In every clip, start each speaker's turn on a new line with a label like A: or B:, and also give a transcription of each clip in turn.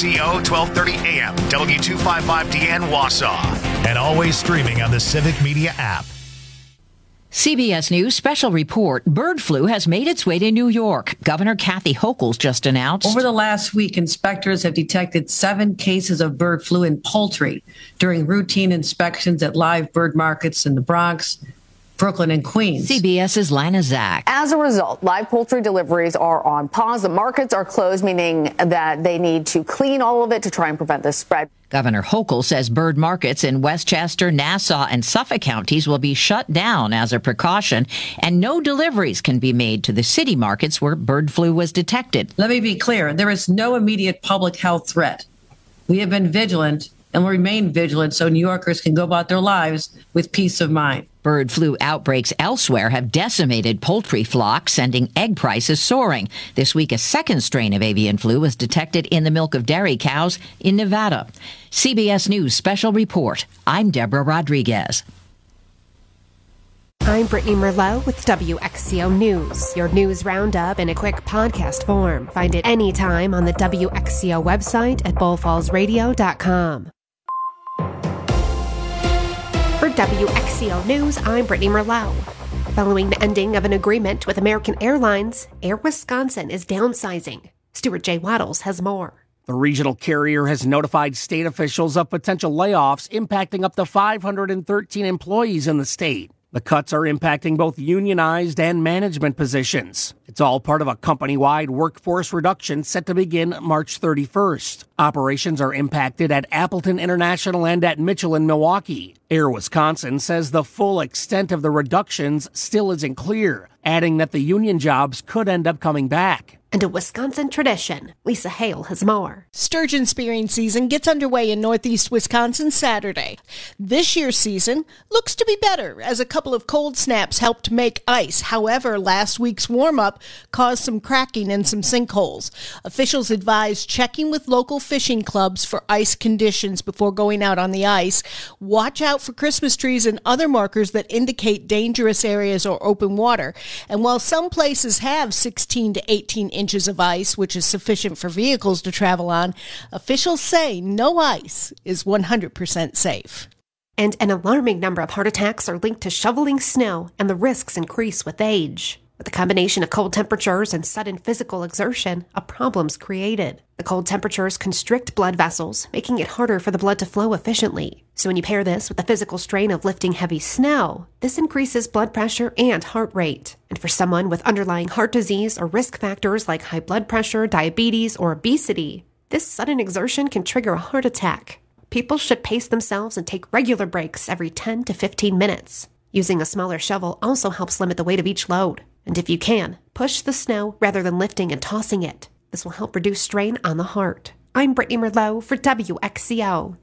A: WXCO 1230 AM, W255DN Wausau, and always streaming on the Civic Media app.
B: CBS News special report. Bird flu has made its way to New York. Governor Kathy Hochul just announced.
C: Over the last week, inspectors have detected 7 cases of bird flu in poultry during routine inspections at live bird markets in the Bronx, Brooklyn, and Queens.
B: CBS's Lana Zak.
D: As a result, live poultry deliveries are on pause. The markets are closed, meaning that they need to clean all of it to try and prevent this spread.
B: Governor Hochul says bird markets in Westchester, Nassau, and Suffolk counties will be shut down as a precaution, and no deliveries can be made to the city markets where bird flu was detected.
C: Let me be clear. There is no immediate public health threat. We have been vigilant and will remain vigilant so New Yorkers can go about their lives with peace of mind.
B: Bird flu outbreaks elsewhere have decimated poultry flocks, sending egg prices soaring. This week, a second strain of avian flu was detected in the milk of dairy cows in Nevada. CBS News special report. I'm Deborah Rodriguez.
E: I'm Brittany Merlot with WXCO News, your news roundup in a quick podcast form. Find it anytime on the WXCO website at bullfallsradio.com. For WXCO News, I'm Brittany Merlot. Following the ending of an agreement with American Airlines, Air Wisconsin is downsizing. Stuart J. Waddles has more.
F: The regional carrier has notified state officials of potential layoffs impacting up to 513 employees in the state. The cuts are impacting both unionized and management positions. It's all part of a company-wide workforce reduction set to begin March 31st. Operations are impacted at Appleton International and at Mitchell in Milwaukee. Air Wisconsin says the full extent of the reductions still isn't clear, adding that the union jobs could end up coming back.
E: And a Wisconsin tradition. Lisa Hale has more.
G: Sturgeon spearing season gets underway in northeast Wisconsin Saturday. This year's season looks to be better as a couple of cold snaps helped make ice. However, last week's warm-up caused some cracking and some sinkholes. Officials advise checking with local fishing clubs for ice conditions before going out on the ice. Watch out for Christmas trees and other markers that indicate dangerous areas or open water. And while some places have 16 to 18 inches of ice, which is sufficient for vehicles to travel on, officials say no ice is 100% safe.
E: And an alarming number of heart attacks are linked to shoveling snow, and the risks increase with age. With the combination of cold temperatures and sudden physical exertion, a problem's created. The cold temperatures constrict blood vessels, making it harder for the blood to flow efficiently. So when you pair this with the physical strain of lifting heavy snow, this increases blood pressure and heart rate. And for someone with underlying heart disease or risk factors like high blood pressure, diabetes, or obesity, this sudden exertion can trigger a heart attack. People should pace themselves and take regular breaks every 10 to 15 minutes. Using a smaller shovel also helps limit the weight of each load. And if you can, push the snow rather than lifting and tossing it. This will help reduce strain on the heart. I'm Brittany Merlot for WXCO.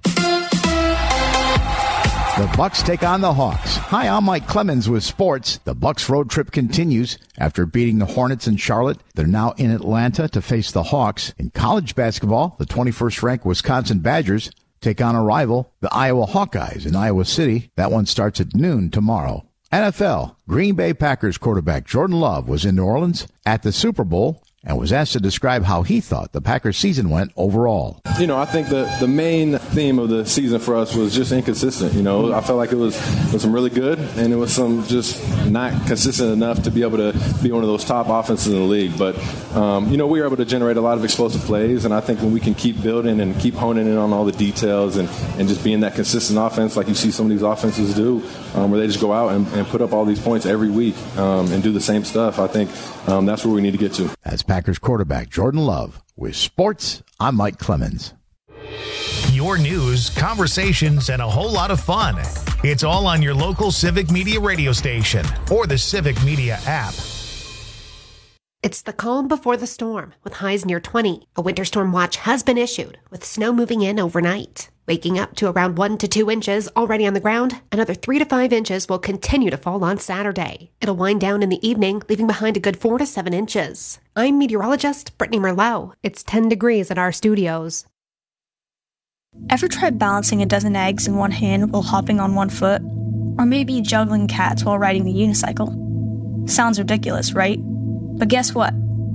H: The Bucks take on the Hawks. Hi, I'm Mike Clemens with sports. The Bucks road trip continues. After beating the Hornets in Charlotte, they're now in Atlanta to face the Hawks. In college basketball, the 21st-ranked Wisconsin Badgers take on a rival, the Iowa Hawkeyes in Iowa City. That one starts at noon tomorrow. NFL, Green Bay Packers quarterback Jordan Love was in New Orleans at the Super Bowl and was asked to describe how he thought the Packers season went overall.
I: You know, I think the main theme of the season for us was just inconsistent. You know, I felt like it was some really good, and it was some just not consistent enough to be able to be one of those top offenses in the league. But, you know, we were able to generate a lot of explosive plays, and I think when we can keep building and keep honing in on all the details and just being that consistent offense like you see some of these offenses do, where they just go out and put up all these points every week and do the same stuff, I think that's where we need to get to.
H: That's Packers quarterback Jordan Love. With sports, I'm Mike Clemens.
A: Your news, conversations, and a whole lot of fun. It's all on your local Civic Media radio station or the Civic Media app.
E: It's the calm before the storm, with highs near 20. A winter storm watch has been issued, with snow moving in overnight. Waking up to around 1 to 2 inches already on the ground, another 3 to 5 inches will continue to fall on Saturday. It'll wind down in the evening, leaving behind a good 4 to 7 inches. I'm meteorologist Brittany Merlot. It's 10 degrees at our studios.
J: Ever tried balancing a dozen eggs in one hand while hopping on one foot? Or maybe juggling cats while riding the unicycle? Sounds ridiculous, right? But guess what?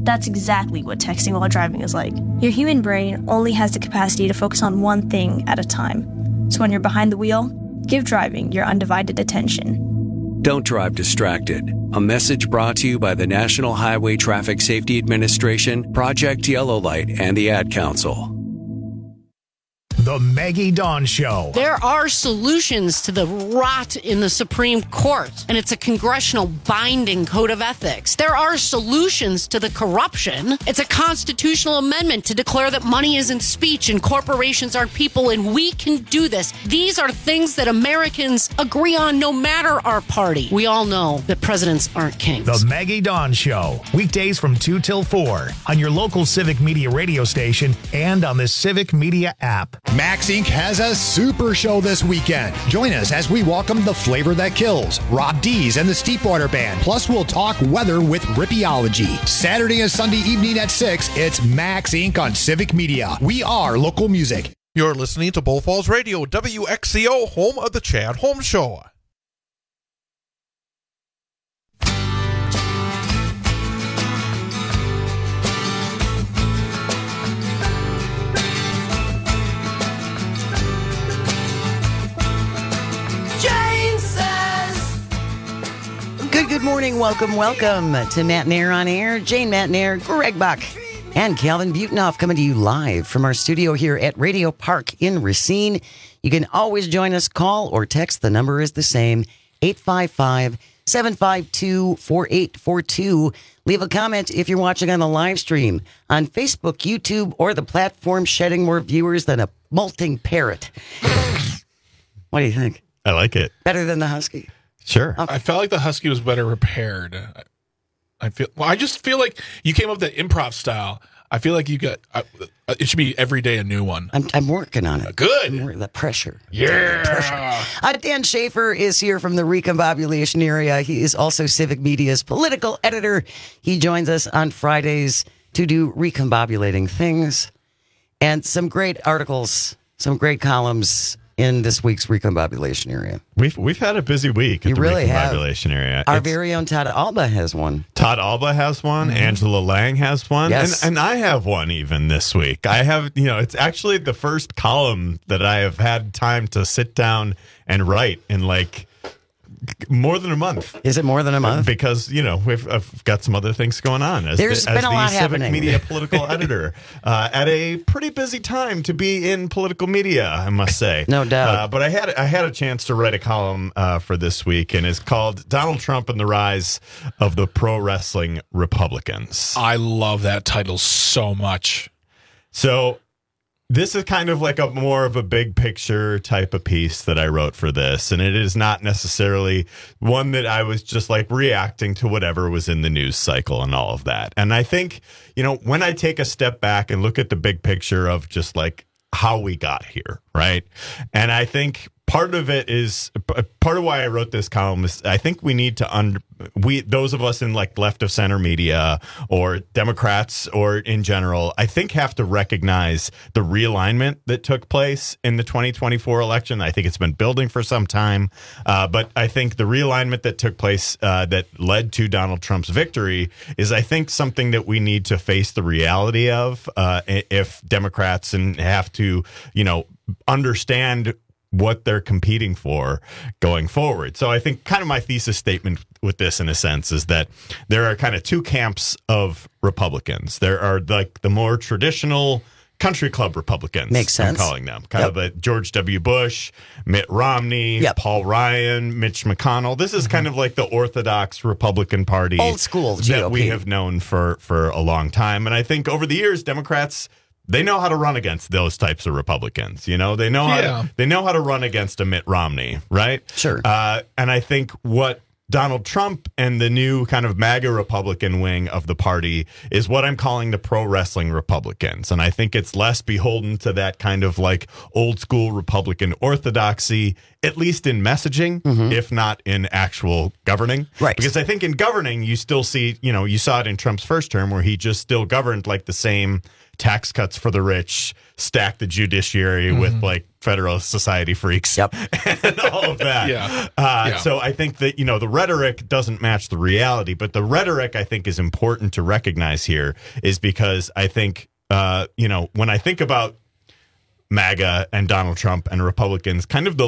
J: That's exactly what texting while driving is like. Your human brain only has the capacity to focus on one thing at a time. So when you're behind the wheel, give driving your undivided attention.
K: Don't drive distracted. A message brought to you by the National Highway Traffic Safety Administration, Project Yellow Light, and the Ad Council.
A: The Maggie Dawn Show.
L: There are solutions to the rot in the Supreme Court, and it's a congressional binding code of ethics. There are solutions to the corruption. It's a constitutional amendment to declare that money isn't speech and corporations aren't people, and we can do this. These are things that Americans agree on no matter our party. We all know that presidents aren't kings.
A: The Maggie Dawn Show. Weekdays from 2 till 4 on your local Civic Media radio station and on the Civic Media app.
M: Max Inc. has a super show this weekend. Join us as we welcome the Flavor That Kills, Rob Dees and the Steepwater Band. Plus, we'll talk weather with Rippeology. Saturday and Sunday evening at 6, it's Max Inc. on Civic Media. We are local music.
N: You're listening to Bull Falls Radio, WXCO, home of the Chad Holmes Show.
O: Good morning. Welcome to Matt Nair on Air. Jane Matt Nair, Greg Buck, and Calvin Butenoff coming to you live from our studio here at Radio Park in Racine. You can always join us, call or text. The number is the same, 855-752-4842. Leave a comment if you're watching on the live stream on Facebook, YouTube, or the platform shedding more viewers than a molting parrot. What do you think?
P: I like it.
O: Better than the Husky?
P: Sure.
N: I felt like the Husky was better prepared. I just feel like you came up with that improv style. I feel like you got it should be every day a new one.
O: I'm working on it.
N: Good.
O: The pressure.
N: Yeah.
O: The pressure. Dan Schaefer is here from the Recombobulation area. He is also Civic Media's political editor. He joins us on Fridays to do recombobulating things and some great articles, some great columns in this week's Recombobulation area.
P: We've had a busy week at the Recombobulation area.
O: Our very own Todd Alba has one.
P: Todd Alba has one. Mm-hmm. Angela Lang has one.
O: Yes.
P: And I have one even this week. I have, it's actually the first column that I have had time to sit down and write in like more than a month.
O: Is it more than a month?
P: Because, I've got some other things going on as
O: There's been a lot
P: Civic
O: happening.
P: Media political editor at a pretty busy time to be in political media, I must say.
O: No doubt.
P: But I had a chance to write a column for this week, and it's called Donald Trump and the Rise of the Pro Wrestling Republicans.
N: I love that title so much.
P: So this is kind of like a more of a big picture type of piece that I wrote for this. And it is not necessarily one that I was just like reacting to whatever was in the news cycle and all of that. And I think, when I take a step back and look at the big picture of just like how we got here, right? And I think part of why I wrote this column is I think we need to those of us in like left of center media or Democrats or in general, I think have to recognize the realignment that took place in the 2024 election. I think it's been building for some time, but I think the realignment that took place that led to Donald Trump's victory is, I think, something that we need to face the reality of if Democrats and have to, understand what they're competing for going forward. So I think kind of my thesis statement with this, in a sense, is that there are kind of two camps of Republicans. There are like the more traditional country club Republicans.
O: Makes sense.
P: I'm calling them. Kind of a George W. Bush, Mitt Romney, Paul Ryan, Mitch McConnell. This is kind of like the orthodox Republican Party.
O: Old school GOP.
P: That we have known for a long time. And I think over the years, Democrats, they know how to run against those types of Republicans. They know how to run against a Mitt Romney, right?
O: Sure.
P: And I think what Donald Trump and the new kind of MAGA Republican wing of the party is what I'm calling the pro wrestling Republicans. And I think it's less beholden to that kind of like old school Republican orthodoxy, at least in messaging, if not in actual governing.
O: Right.
P: Because I think in governing, you still see, you saw it in Trump's first term where he just still governed like the same tax cuts for the rich, stack the judiciary with like Federalist Society freaks, and all of that. So I think that, the rhetoric doesn't match the reality, but the rhetoric I think is important to recognize here is because I think, when I think about MAGA and Donald Trump and Republicans, kind of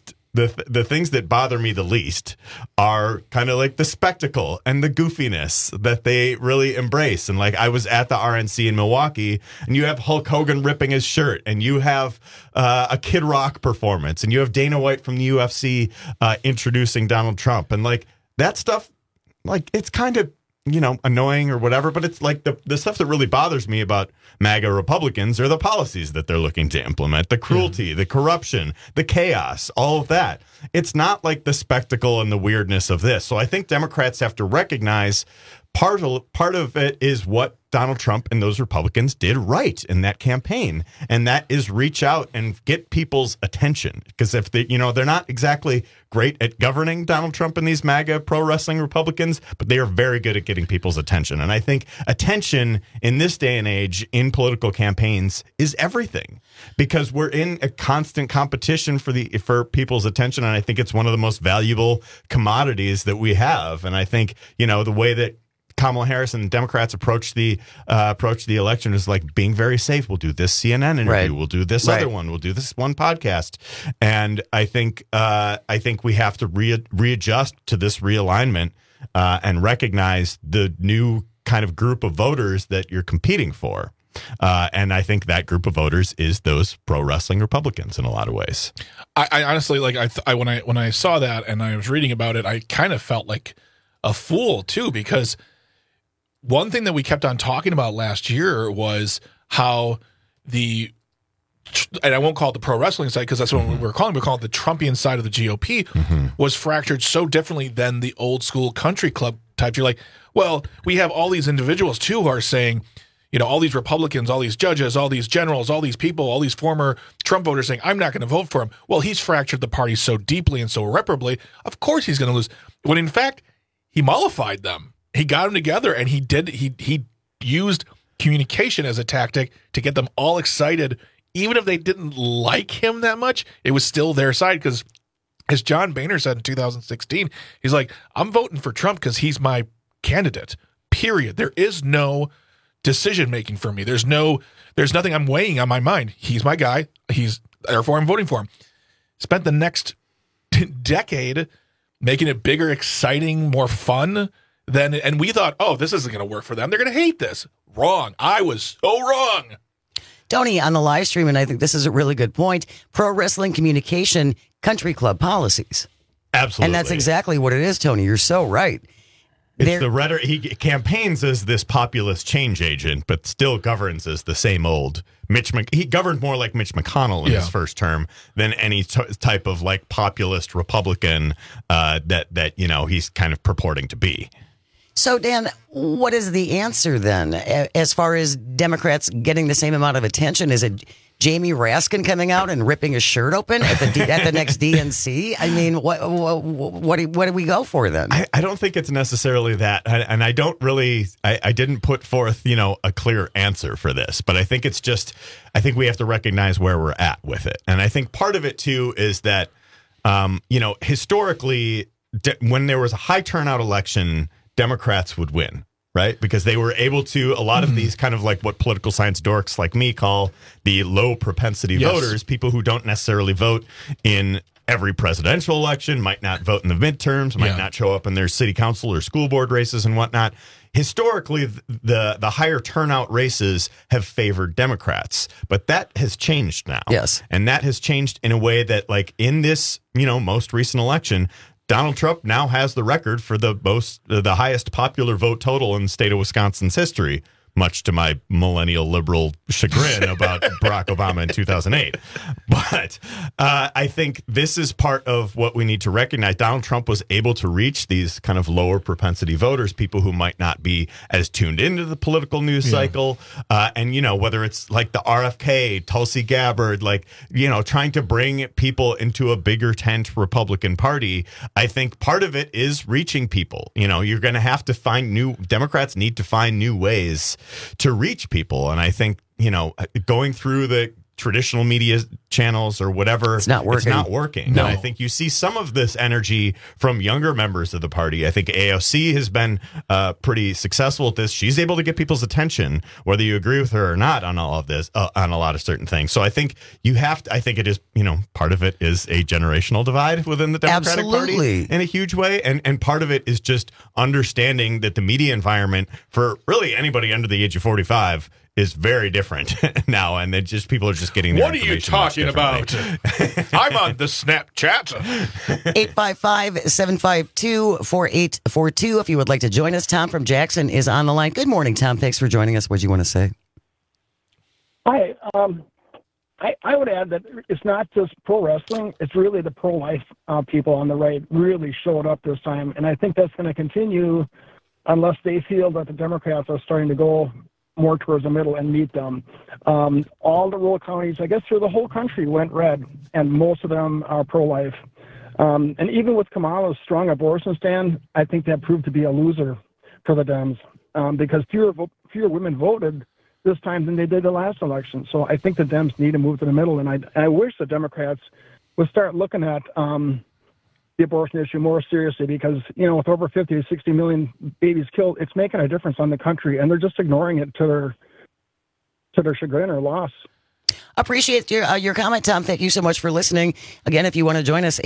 P: the things that bother me the least are kind of like the spectacle and the goofiness that they really embrace. And like I was at the RNC in Milwaukee, and you have Hulk Hogan ripping his shirt, and you have a Kid Rock performance, and you have Dana White from the UFC introducing Donald Trump. And like that stuff, like it's kind of, annoying or whatever, but it's like the stuff that really bothers me about MAGA Republicans are the policies that they're looking to implement, the cruelty, the corruption, the chaos, all of that. It's not like the spectacle and the weirdness of this. So I think Democrats have to recognize part of it is what Donald Trump and those Republicans did right in that campaign, and that is reach out and get people's attention. Because if they, they're not exactly great at governing, Donald Trump and these MAGA pro wrestling Republicans, but they are very good at getting people's attention. And I think attention in this day and age in political campaigns is everything, because we're in a constant competition for people's attention. And I think it's one of the most valuable commodities that we have. And I think, the way that Kamala Harris and Democrats approach the election is like being very safe. We'll do this CNN interview. Right. We'll do this other one. We'll do this one podcast. And I think we have to readjust to this realignment and recognize the new kind of group of voters that you're competing for. And I think that group of voters is those pro wrestling Republicans in a lot of ways.
N: I honestly, like, when I saw that and I was reading about it, I kind of felt like a fool too, because one thing that we kept on talking about last year was how and I won't call it the pro wrestling side because that's what we're calling it the Trumpian side of the GOP was fractured so differently than the old school country club type. You're like, well, we have all these individuals too who are saying, all these Republicans, all these judges, all these generals, all these people, all these former Trump voters saying, I'm not going to vote for him. Well, he's fractured the party so deeply and so irreparably. Of course he's going to lose. When in fact, he mollified them. He got them together, and he used communication as a tactic to get them all excited. Even if they didn't like him that much, it was still their side. Because as John Boehner said in 2016, he's like, I'm voting for Trump because he's my candidate, period. There is no decision-making for me. There's nothing I'm weighing on my mind. He's my guy. Therefore I'm voting for him. Spent the next decade making it bigger, exciting, more fun. And we thought, oh, this isn't going to work for them. They're going to hate this. Wrong. I was so wrong.
O: Tony, on the live stream, and I think this is a really good point, pro wrestling communication, country club policies.
P: Absolutely.
O: And that's exactly what it is, Tony. You're so right.
P: It's the rhetoric. He campaigns as this populist change agent, but still governs as the same old he governed more like Mitch McConnell in his first term than any type of like populist Republican that he's kind of purporting to be.
O: So, Dan, what is the answer then as far as Democrats getting the same amount of attention? Is it Jamie Raskin coming out and ripping his shirt open at the next DNC? I mean, what do we go for then?
P: I don't think it's necessarily that, and I don't really. I didn't put forth a clear answer for this, but I think it's just. I think we have to recognize where we're at with it, and I think part of it too is that historically, when there was a high turnout election, Democrats would win, right? Because they were able to, a lot of these kind of like what political science dorks like me call the low propensity voters, people who don't necessarily vote in every presidential election, might not vote in the midterms, might not show up in their city council or school board races and whatnot. Historically, the higher turnout races have favored Democrats, but that has changed now.
O: Yes.
P: And that has changed in a way that like in this, most recent election, Donald Trump now has the record for the highest popular vote total in the state of Wisconsin's history, much to my millennial liberal chagrin about Barack Obama in 2008. But I think this is part of what we need to recognize. Donald Trump was able to reach these kind of lower propensity voters, people who might not be as tuned into the political news cycle. And, whether it's like the RFK, Tulsi Gabbard, trying to bring people into a bigger tent Republican Party. I think part of it is reaching people. You're going to have to Democrats need to find new ways to reach people. And I think, going through the traditional media channels or whatever,
O: it's not
P: working.
N: No.
P: And I think you see some of this energy from younger members of the party. I think AOC has been pretty successful at this. She's able to get people's attention, whether you agree with her or not on all of this, on a lot of certain things. So I think I think it is, part of it is a generational divide within the Democratic Party in a huge way. And part of it is just understanding that the media environment for really anybody under the age of 45 is very different now, and then just people are just getting their
N: information. What are you talking about? I'm on the Snapchat.
O: 855-752-4842. If you would like to join us, Tom from Jackson is on the line. Good morning, Tom. Thanks for joining us. What do you want to say?
Q: Hi. I would add that it's not just pro wrestling. It's really the pro-life people on the right really showed up this time, and I think that's going to continue unless they feel that the Democrats are starting to go more towards the middle and meet them. All the rural counties, I guess, through the whole country went red, and most of them are pro-life. And even with Kamala's strong abortion stand, I think that proved to be a loser for the Dems because fewer women voted this time than they did the last election. So I think the Dems need to move to the middle, and I wish the Democrats would start looking at the abortion issue more seriously because, with over 50 to 60 million babies killed, it's making a difference on the country, and they're just ignoring it to their chagrin or loss.
O: Appreciate your comment, Tom. Thank you so much for listening. Again, if you want to join us,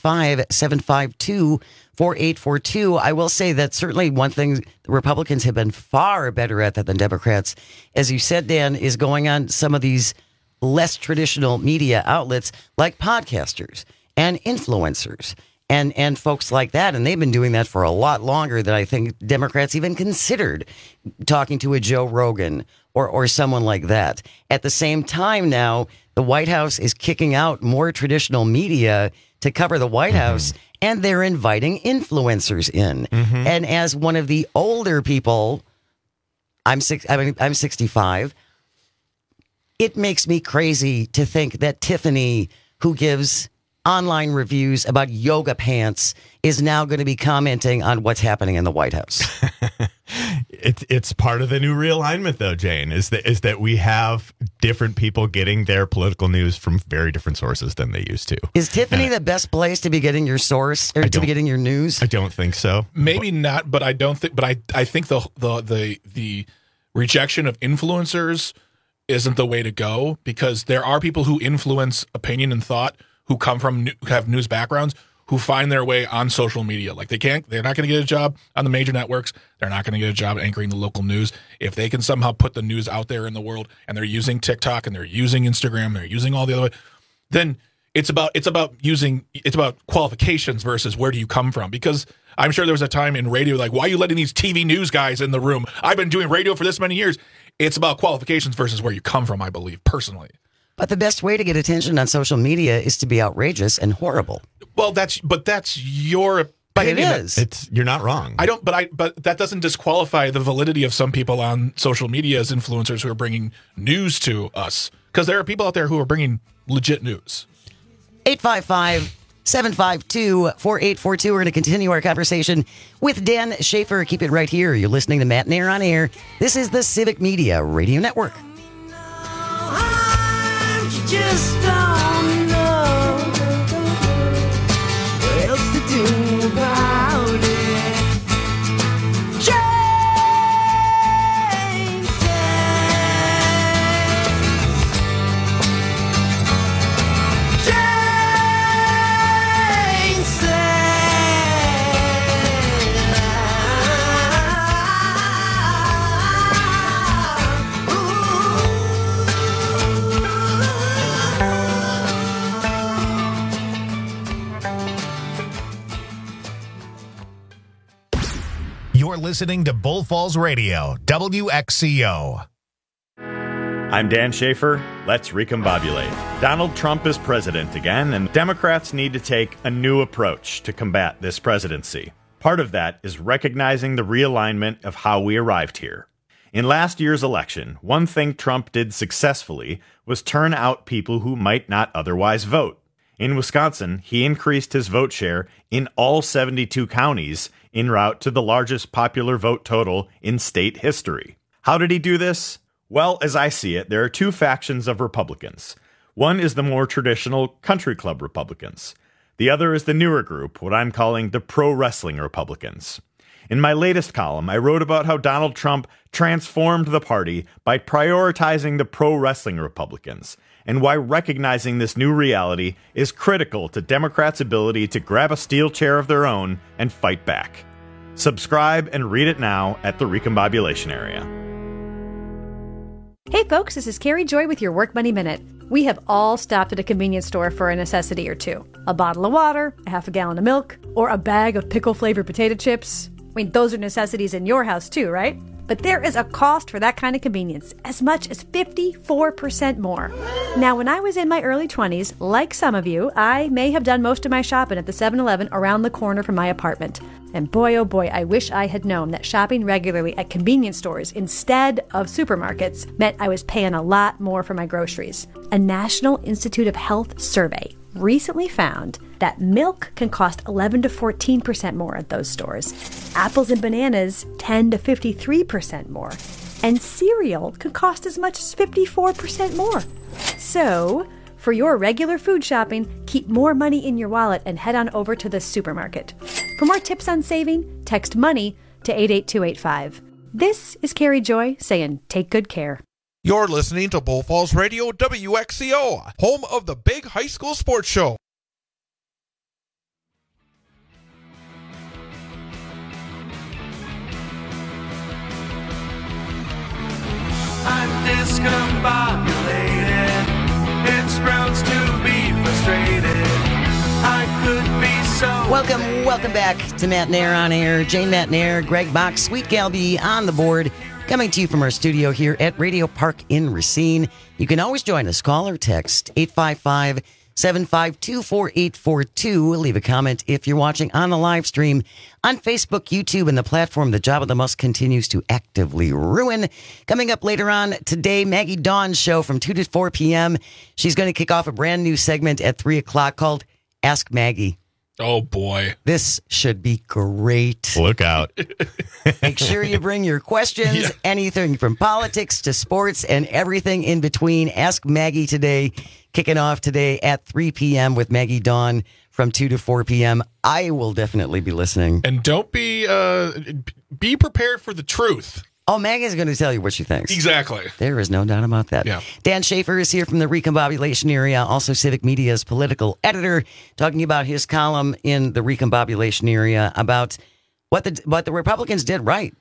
O: 855-752-4842. I will say that certainly one thing the Republicans have been far better at than Democrats, as you said, Dan, is going on some of these less traditional media outlets like podcasters and influencers and folks like that. And they've been doing that for a lot longer than I think Democrats even considered talking to a Joe Rogan or someone like that. At the same time now, the White House is kicking out more traditional media to cover the White House, and they're inviting influencers in. And as one of the older people, I'm 65, it makes me crazy to think that Tiffany, who gives online reviews about yoga pants, is now going to be commenting on what's happening in the White House.
P: It's part of the new realignment, though, Jane, is that we have different people getting their political news from very different sources than they used to.
O: Is Tiffany the best place to be getting your source or to be getting your news?
P: I don't think so.
N: Maybe not, but I don't think. But I think the rejection of influencers isn't the way to go, because there are people who influence opinion and thought who come from have news backgrounds who find their way on social media. Like they're not going to get a job on the major networks. They're not going to get a job anchoring the local news. If they can somehow put the news out there in the world, and they're using TikTok and they're using Instagram, they're using all the other, then it's about qualifications versus where do you come from? Because I'm sure there was a time in radio like, why are you letting these TV news guys in the room? I've been doing radio for this many years. It's about qualifications versus where you come from, I believe, personally.
O: But the best way to get attention on social media is to be outrageous and horrible.
N: Well, that's your opinion.
O: But it is.
P: You're not wrong.
N: But that doesn't disqualify the validity of some people on social media as influencers who are bringing news to us, because there are people out there who are bringing legit news.
O: 855-752-4842. We're going to continue our conversation with Dan Schaefer. Keep it right here. You're listening to Matt and Air on Air. This is the Civic Media Radio Network.
R: Just don't know what else to do about it. Jane
A: You're listening to Bull Falls Radio, WXCO.
S: I'm Dan Schaefer. Let's recombobulate. Donald Trump is president again, and Democrats need to take a new approach to combat this presidency. Part of that is recognizing the realignment of how we arrived here. In last year's election, one thing Trump did successfully was turn out people who might not otherwise vote. In Wisconsin, he increased his vote share in all 72 counties en route to the largest popular vote total in state history. How did he do this? Well, as I see it, there are two factions of Republicans. One is the more traditional country club Republicans. The other is the newer group, what I'm calling the pro-wrestling Republicans. In my latest column, I wrote about how Donald Trump transformed the party by prioritizing the pro-wrestling Republicans, and why recognizing this new reality is critical to Democrats' ability to grab a steel chair of their own and fight back. Subscribe and read it now at the Recombobulation Area.
T: Hey folks, this is Carrie Joy with your Work Money Minute. We have all stopped at a convenience store for a necessity or two. A bottle of water, a half a gallon of milk, or a bag of pickle-flavored potato chips. I mean, those are necessities in your house too, right? But there is a cost for that kind of convenience, as much as 54% more. Now, when I was in my early 20s, like some of you, I may have done most of my shopping at the 7-Eleven around the corner from my apartment. And boy, oh boy, I wish I had known that shopping regularly at convenience stores instead of supermarkets meant I was paying a lot more for my groceries. A National Institute of Health survey recently found that milk can cost 11 to 14% more at those stores. Apples and bananas 10 to 53% more. And cereal can cost as much as 54% more. So, for your regular food shopping, keep more money in your wallet and head on over to the supermarket. For more tips on saving, text MONEY to 88285. This is Carrie Joy saying take good care.
U: You're listening to Bull Falls Radio WXCO, home of the big high school sports show.
R: I'm discombobulated. It's grounds to be frustrated. I could be so.
O: Welcome back to Matt Nair on Air. Jane Matt Nair, Greg Box, Sweet Galby on the board. Coming to you from our studio here at Radio Park in Racine. You can always join us. Call or text 855-752-4842. Leave a comment if you're watching on the live stream on Facebook, YouTube, and the platform the Job of the Month continues to actively ruin. Coming up later on today, Maggie Dawn's show from 2 to 4 p.m. She's going to kick off a brand new segment at 3 o'clock called Ask Maggie.
N: Oh, boy.
O: This should be great.
P: Look out.
O: Make sure you bring your questions, anything from politics to sports and everything in between. Ask Maggie today, kicking off today at 3 p.m. with Maggie Dawn from 2 to 4 p.m. I will definitely be listening.
N: And don't be prepared for the truth.
O: Oh, Maggie's going to tell you what she thinks.
N: Exactly.
O: There is no doubt about that.
N: Yeah.
O: Dan Schaefer is here from the Recombobulation Area, also Civic Media's political editor, talking about his column in the Recombobulation Area about what the Republicans did right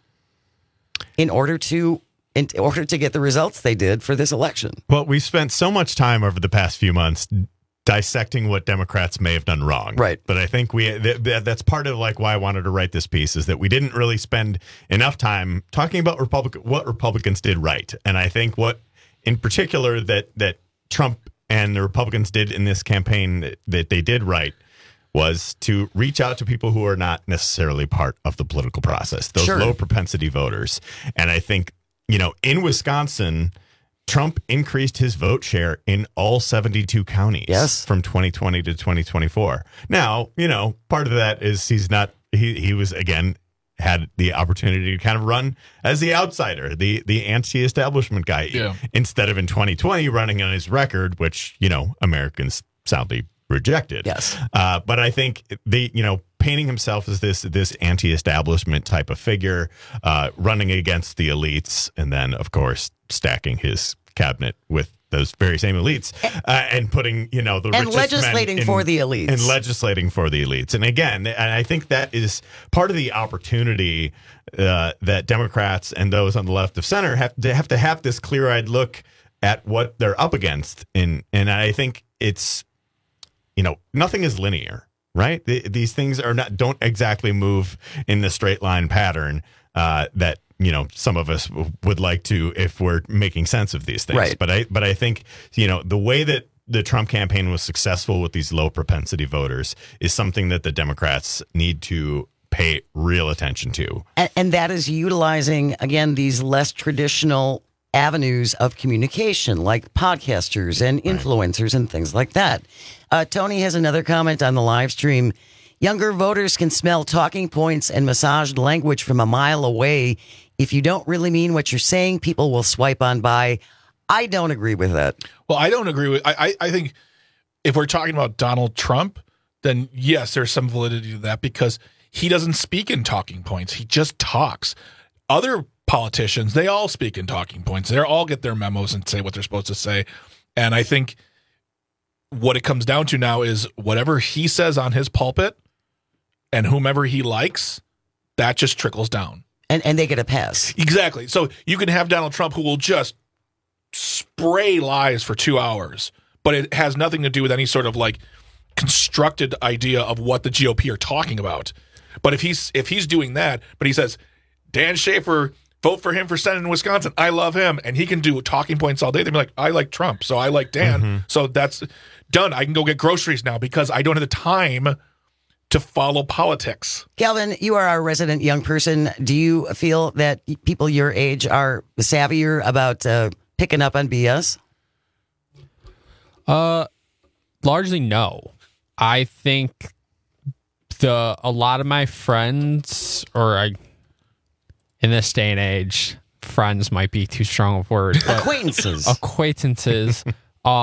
O: in order to get the results they did for this election.
P: Well, we spent so much time over the past few months dissecting what Democrats may have done wrong.
O: Right.
P: But I think that's part of like why I wanted to write this piece, is that we didn't really spend enough time talking about what Republicans did right. And I think what in particular that Trump and the Republicans did in this campaign that they did right was to reach out to people who are not necessarily part of the political process, those low propensity voters. And I think, in Wisconsin, Trump increased his vote share in all 72 counties from 2020 to 2024. Now, part of that is he was, again, had the opportunity to kind of run as the outsider, the anti-establishment guy, instead of in 2020 running on his record, which, Americans soundly rejected.
O: Yes.
P: But I think painting himself as this anti-establishment type of figure, running against the elites, and then, of course, stacking his cabinet with those very same elites, and putting, the richest
O: legislating
P: men
O: for the elites.
P: And legislating for the elites. And again, I think that is part of the opportunity that Democrats and those on the left of center have to have this clear-eyed look at what they're up against. And I think it's, nothing is linear, right? These things don't exactly move in the straight line pattern that some of us would like to, if we're making sense of these things.
O: Right.
P: But I think the way that the Trump campaign was successful with these low propensity voters is something that the Democrats need to pay real attention to.
O: And that is utilizing, again, these less traditional avenues of communication like podcasters and influencers and things like that. Tony has another comment on the live stream. Younger voters can smell talking points and massaged language from a mile away. If you don't really mean what you're saying, people will swipe on by. I don't agree with that.
N: Well, I don't agree with. I think if we're talking about Donald Trump, then yes, there's some validity to that because he doesn't speak in talking points. He just talks. Other politicians, they all speak in talking points. They all get their memos and say what they're supposed to say. And I think what it comes down to now is whatever he says on his pulpit and whomever he likes, that just trickles down.
O: And they get a pass.
N: Exactly. So you can have Donald Trump who will just spray lies for 2 hours, but it has nothing to do with any sort of like constructed idea of what the GOP are talking about. But if he's doing that, but he says, Dan Schaefer, vote for him for Senate in Wisconsin. I love him. And he can do talking points all day. They'd be like, I like Trump, so I like Dan. So that's done. I can go get groceries now because I don't have the time to follow politics.
O: Calvin, you are our resident young person. Do you feel that people your age are savvier about picking up on BS?
D: Largely no. I think a lot of my friends, in this day and age, friends might be too strong of a word. Acquaintances.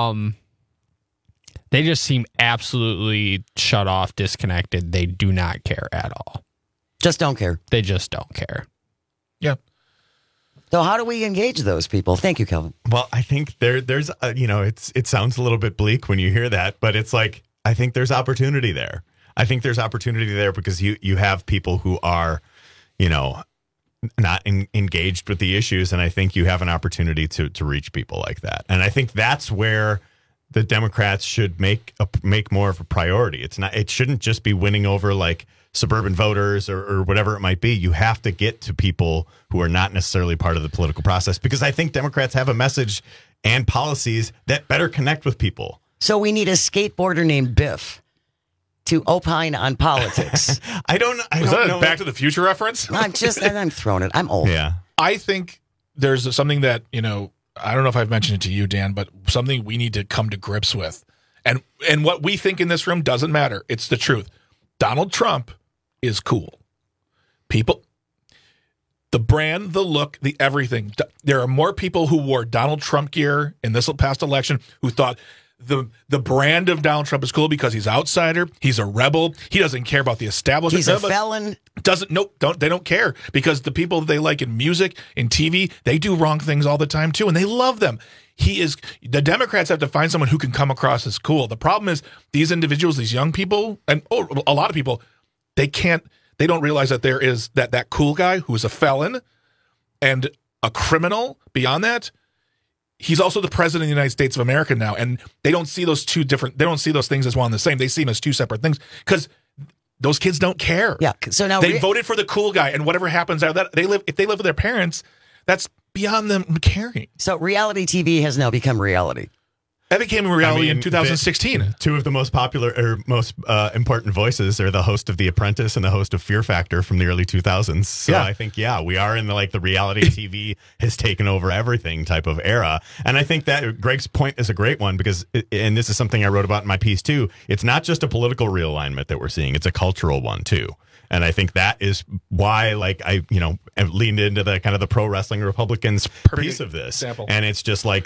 D: They just seem absolutely shut off, disconnected. They do not care at all.
O: Just don't care.
D: They just don't care.
N: Yeah.
O: So how do we engage those people? Thank you, Calvin.
P: Well, I think there's it sounds a little bit bleak when you hear that, but it's like, I think there's opportunity there. I think there's opportunity there because you have people who are, not engaged with the issues. And I think you have an opportunity to reach people like that. And I think that's where the Democrats should make more of a priority. It shouldn't just be winning over like suburban voters or whatever it might be. You have to get to people who are not necessarily part of the political process, because I think Democrats have a message and policies that better connect with people.
O: So we need a skateboarder named Biff to opine on politics.
P: I don't know.
N: Back to the Future reference?
O: I'm throwing it. I'm old.
P: Yeah.
N: I think there's something that, I don't know if I've mentioned it to you, Dan, but something we need to come to grips with. And what we think in this room doesn't matter. It's the truth. Donald Trump is cool. People, the brand, the look, the everything. There are more people who wore Donald Trump gear in this past election who thought the brand of Donald Trump is cool because he's an outsider. He's a rebel. He doesn't care about the establishment.
O: He's a felon.
N: They don't care, because the people they like in music, in TV, they do wrong things all the time too, and they love them. The Democrats have to find someone who can come across as cool. The problem is these individuals, these young people, and a lot of people, they don't realize that there is that cool guy who is a felon and a criminal. Beyond that, he's also the president of the United States of America now, and they don't see those two different. They don't see those things as one and the same. They see them as two separate things because those kids don't care.
O: Yeah. So now
N: they voted for the cool guy, and whatever happens out of that, if they live with their parents, that's beyond them caring.
O: So reality TV has now become reality.
N: That became a reality in 2016.
P: Two of the most popular or most important voices are the host of The Apprentice and the host of Fear Factor from the early 2000s. So I think, we are in the reality TV has taken over everything type of era. And I think that Greg's point is a great one because, and this is something I wrote about in my piece too, it's not just a political realignment that we're seeing, it's a cultural one too. And I think that is why, I leaned into the kind of the pro wrestling Republicans piece of this.
N: Example.
P: And it's just like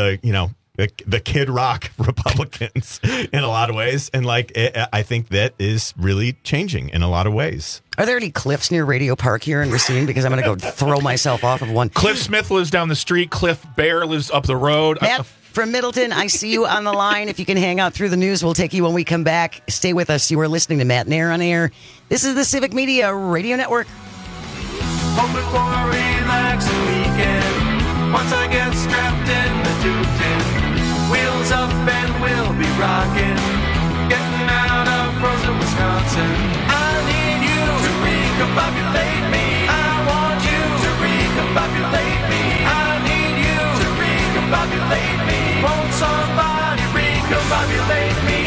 P: the Kid Rock Republicans in a lot of ways. And I think that is really changing in a lot of ways.
O: Are there any cliffs near Radio Park here in Racine? Because I'm going to go throw myself off of one.
N: Cliff Smith lives down the street. Cliff Bear lives up the road.
O: Matt from Middleton, I see you on the line. If you can hang out through the news, we'll take you when we come back. Stay with us. You are listening to Matt Nair on Air. This is the Civic Media Radio Network.
R: Home before a relaxing weekend. Once I get strapped in the 210, wheels up and we'll be rocking. Getting out of frozen Wisconsin. I need you to recombobulate me. I want you to recombobulate me. I need you to recombobulate me. Won't somebody recombobulate me?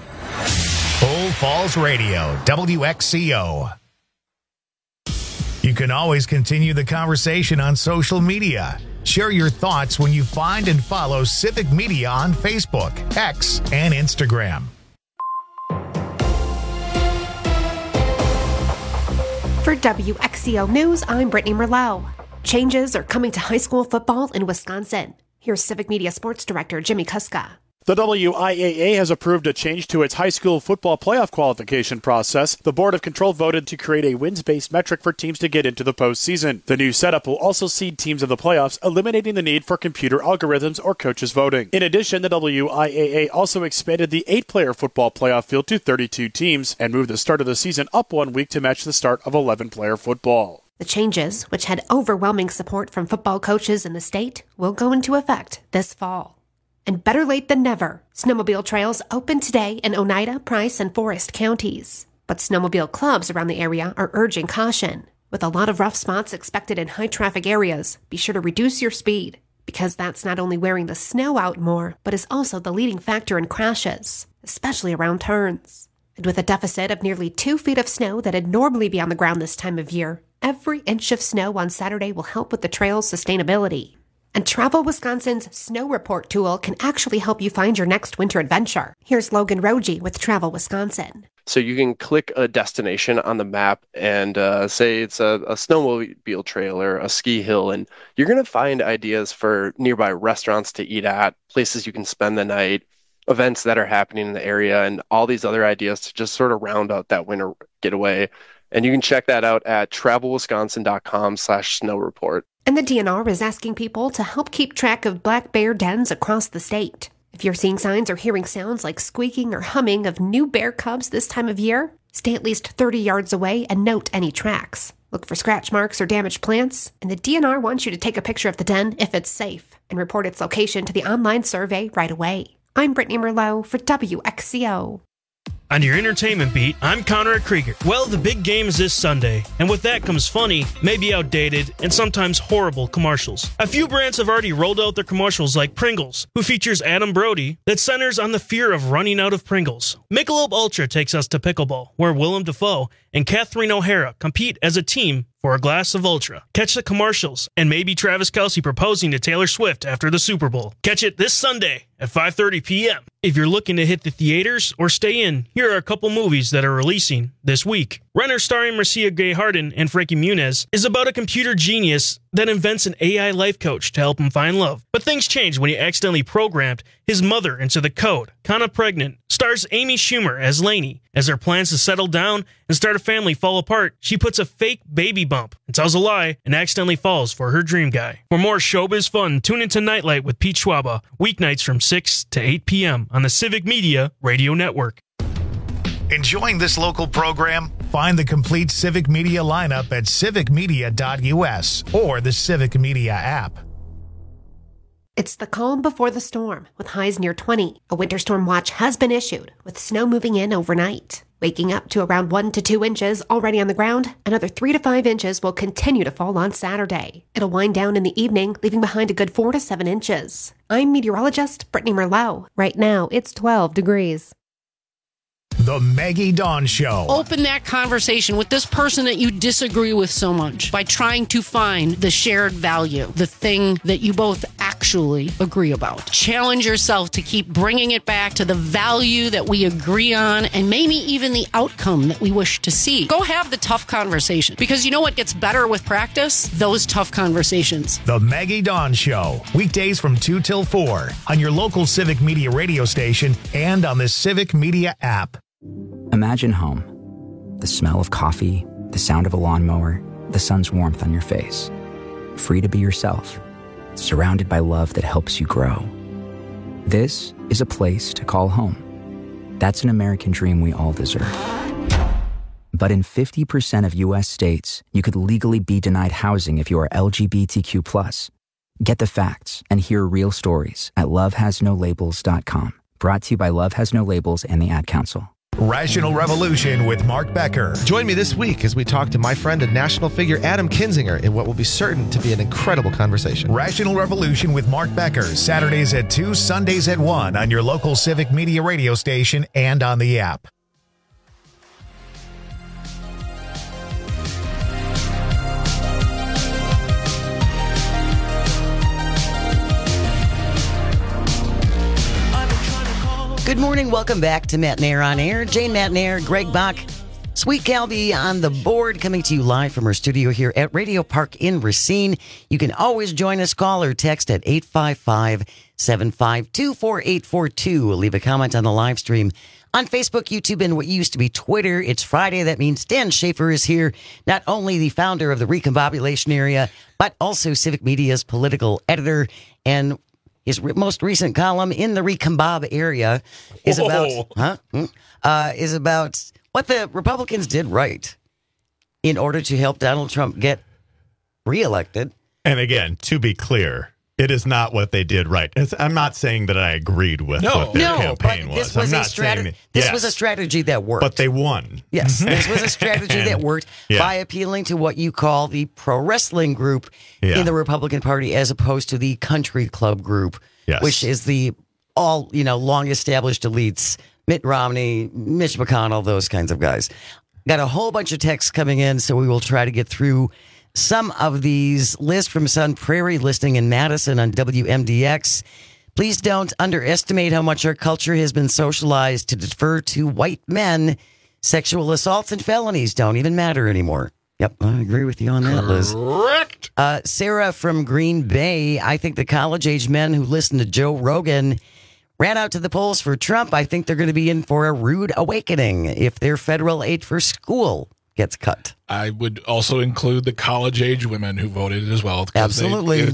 A: Falls Radio, WXCO. You You can always continue the conversation on social media. Share your thoughts when you find and follow Civic Media on Facebook, X, and Instagram.
E: For WXCO News, I'm Brittany Merlot. Changes are coming to high school football in Wisconsin. Here's Civic Media Sports Director Jimmy Kuska.
C: The WIAA has approved a change to its high school football playoff qualification process. The Board of Control voted to create a wins-based metric for teams to get into the postseason. The new setup will also seed teams in the playoffs, eliminating the need for computer algorithms or coaches voting. In addition, the WIAA also expanded the 8-player football playoff field to 32 teams and moved the start of the season up 1 week to match the start of 11-player football.
E: The changes, which had overwhelming support from football coaches in the state, will go into effect this fall. And better late than never, snowmobile trails open today in Oneida, Price, and Forest counties. But snowmobile clubs around the area are urging caution. With a lot of rough spots expected in high-traffic areas, be sure to reduce your speed, because that's not only wearing the snow out more, but is also the leading factor in crashes, especially around turns. And with a deficit of nearly 2 feet of snow that'd normally be on the ground this time of year, every inch of snow on Saturday will help with the trail's sustainability. And Travel Wisconsin's Snow Report tool can actually help you find your next winter adventure. Here's Logan Rogie with Travel Wisconsin.
V: So you can click a destination on the map and say it's a snowmobile trail or a ski hill, and you're going to find ideas for nearby restaurants to eat at, places you can spend the night, events that are happening in the area, and all these other ideas to just sort of round out that winter getaway. And you can check that out at travelwisconsin.com/snow report.
E: And the DNR is asking people to help keep track of black bear dens across the state. If you're seeing signs or hearing sounds like squeaking or humming of new bear cubs this time of year, stay at least 30 yards away and note any tracks. Look for scratch marks or damaged plants, and the DNR wants you to take a picture of the den if it's safe and report its location to the online survey right away. I'm Brittany Merlot for WXCO.
W: On your entertainment beat, I'm Conrad Krieger. Well, the big game is this Sunday, and with that comes funny, maybe outdated, and sometimes horrible commercials. A few brands have already rolled out their commercials like Pringles, who features Adam Brody, that centers on the fear of running out of Pringles. Michelob Ultra takes us to pickleball, where Willem Dafoe and Catherine O'Hara compete as a team for a glass of Ultra. Catch the commercials, and maybe Travis Kelce proposing to Taylor Swift after the Super Bowl. Catch it this Sunday at 5:30 p.m. If you're looking to hit the theaters or stay in, here are a couple movies that are releasing this week. Renner, starring Marcia Gay Harden and Frankie Muniz, is about a computer genius that invents an AI life coach to help him find love. But things change when he accidentally programmed his mother into the code. Kinda Pregnant stars Amy Schumer as Lainey. As her plans to settle down and start a family fall apart, she puts a fake baby bump and tells a lie and accidentally falls for her dream guy. For more showbiz fun, tune into Nightlight with Pete Schwaba, weeknights from 6 to 8 p.m. on the Civic Media Radio Network.
A: Enjoying this local program? Find the complete Civic Media lineup at civicmedia.us or the Civic Media app.
E: It's the calm before the storm, with highs near 20. A winter storm watch has been issued, with snow moving in overnight. Waking up to around 1 to 2 inches already on the ground, another 3 to 5 inches will continue to fall on Saturday. It'll wind down in the evening, leaving behind a good 4 to 7 inches. I'm meteorologist Brittany Merlot. Right now, it's 12 degrees.
A: The Maggie Dawn Show.
L: Open that conversation with this person that you disagree with so much by trying to find the shared value, the thing that you both actually agree about. Challenge yourself to keep bringing it back to the value that we agree on and maybe even the outcome that we wish to see. Go have the tough conversation, because you know what gets better with practice? Those tough conversations.
A: The Maggie Dawn Show. Weekdays from 2 till 4 on your local Civic Media radio station and on the Civic Media app.
X: Imagine home. The smell of coffee, the sound of a lawnmower, the sun's warmth on your face. Free to be yourself, surrounded by love that helps you grow. This is a place to call home. That's an American dream we all deserve. But in 50% of U.S. states, you could legally be denied housing if you are LGBTQ+. Get the facts and hear real stories at lovehasnolabels.com. Brought to you by Love Has No Labels and the Ad Council.
A: Rational Revolution with Mark Becker.
Y: Join me this week as we talk to my friend and national figure Adam Kinzinger in what will be certain to be an incredible conversation.
A: Rational Revolution with Mark Becker, Saturdays at 2, Sundays at 1 on your local Civic Media radio station and on the app.
O: morning. Welcome back to Matt Nair on Air. Jane Matt Nair, Greg Bach, Sweet Calby on the board, coming to you live from our studio here at Radio Park in Racine. You can always join us. Call or text at 855-752-4842. Leave a comment on the live stream on Facebook, YouTube, and what used to be Twitter. It's Friday. That means Dan Schaefer is here, not only the founder of the Recombobulation Area, but also Civic Media's political editor. And his most recent column in the Recombob area is about what the Republicans did right in order to help Donald Trump get reelected.
P: And again, to be clear, it is not what they did right. I'm not saying that I agreed with what their campaign was.
O: This was was a strategy that worked.
P: But they won.
O: Yes, this was a strategy that worked by appealing to what you call the pro wrestling group in the Republican Party as opposed to the country club group, which is the long established elites, Mitt Romney, Mitch McConnell, those kinds of guys. Got a whole bunch of texts coming in, so we will try to get through some of these. Liz from Sun Prairie listening in Madison on WMDX. Please don't underestimate how much our culture has been socialized to defer to white men. Sexual assaults and felonies don't even matter anymore. Yep, I agree with you on that, Liz.
N: Correct.
O: Sarah from Green Bay. I think the college-age men who listen to Joe Rogan ran out to the polls for Trump. I think they're going to be in for a rude awakening if their federal aid for school gets cut.
N: I would also include the college-age women who voted as well.
O: Absolutely.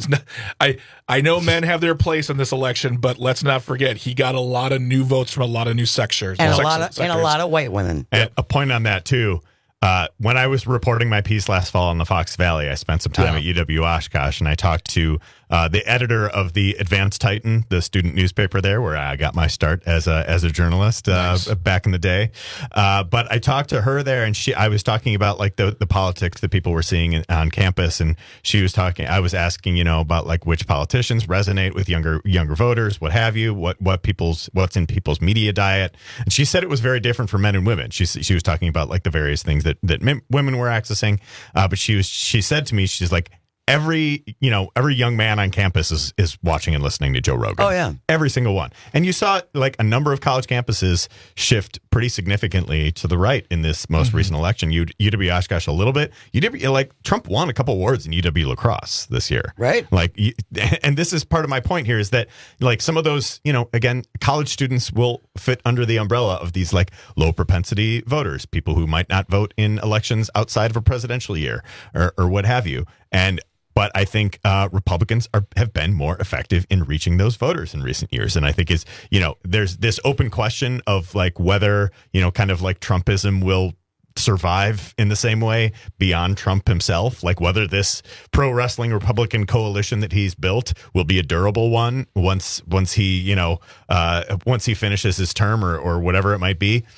N: I know men have their place in this election, but let's not forget he got a lot of new votes from a lot of new sectors.
O: And a lot of white women.
P: And a point on that, too. When I was reporting my piece last fall on the Fox Valley, I spent some time at UW Oshkosh, and I talked to the editor of the Advanced Titan, the student newspaper there, where I got my start as a journalist back in the day. But I talked to her there, and I was talking about like the politics that people were seeing on campus, and she was talking. I was asking, about like which politicians resonate with younger voters, what have you, what's in people's media diet, and she said it was very different for men and women. She was talking about like the various things that women were accessing, but she said to me, she's like, every young man on campus is watching and listening to Joe Rogan.
O: Oh yeah,
P: every single one. And you saw like a number of college campuses shift pretty significantly to the right in this most recent election. UW Oshkosh a little bit. Trump won a couple awards in UW La Crosse this year,
O: right?
P: And this is part of my point here is that like some of those again, college students will fit under the umbrella of these like low propensity voters, people who might not vote in elections outside of a presidential year or what have you, But I think Republicans have been more effective in reaching those voters in recent years. And I think there's this open question of like whether, kind of like Trumpism will survive in the same way beyond Trump himself, like whether this pro wrestling Republican coalition that he's built will be a durable one once he finishes his term or whatever it might be.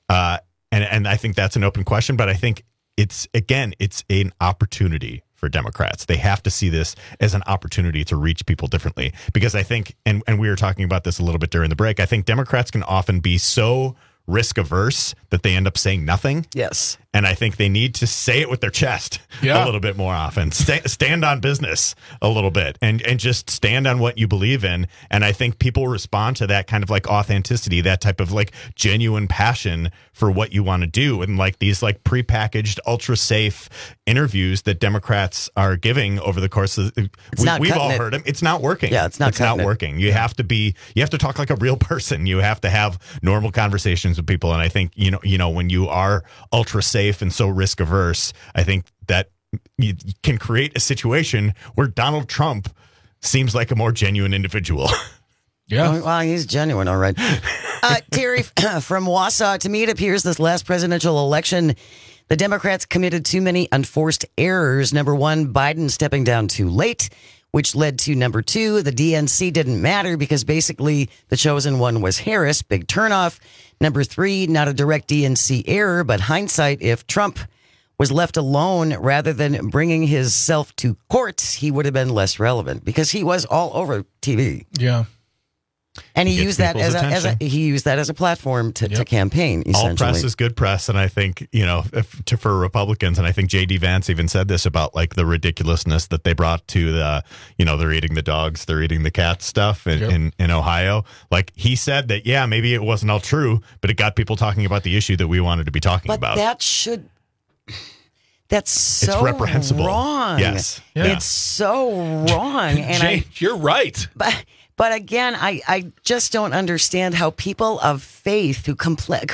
P: And I think that's an open question, but I think it's an opportunity for Democrats. They have to see this as an opportunity to reach people differently, because I think, and we were talking about this a little bit during the break, I think Democrats can often be so risk averse that they end up saying nothing.
O: Yes.
P: And I think they need to say it with their chest a little bit more often. Stand on business a little bit and just stand on what you believe in. And I think people respond to that kind of like authenticity, that type of like genuine passion for what you want to do. And like these like prepackaged, ultra safe interviews that Democrats are giving over the course of we've all heard them. It's not working.
O: Yeah, it's not
P: working. You have to talk like a real person. You have to have normal conversations with people. And I think, when you are ultra safe and so risk averse, I think that you can create a situation where Donald Trump seems like a more genuine individual.
N: Yeah.
O: Well, he's genuine, all right. Terry from Wausau, to me it appears this last presidential election, the Democrats committed too many unforced errors. Number one, Biden stepping down too late, which led to number two, the DNC didn't matter because basically the chosen one was Harris, big turnoff. Number three, not a direct DNC error, but hindsight. If Trump was left alone rather than bringing himself to court, he would have been less relevant because he was all over TV.
N: Yeah.
O: And he
P: Gets
O: used that
P: people's
O: as
P: attention.
O: he used that as a platform to campaign. Essentially,
P: All press is good press, and I think for Republicans, and I think J.D. Vance even said this about like the ridiculousness that they brought to the they're eating the dogs, they're eating the cats stuff in Ohio. Like he said that maybe it wasn't all true, but it got people talking about the issue that we wanted to be talking about.
O: That's so
P: it's reprehensible.
O: Wrong.
P: Yes,
O: it's so wrong. And
N: Jay, you're right.
O: But again, I just don't understand how people of faith who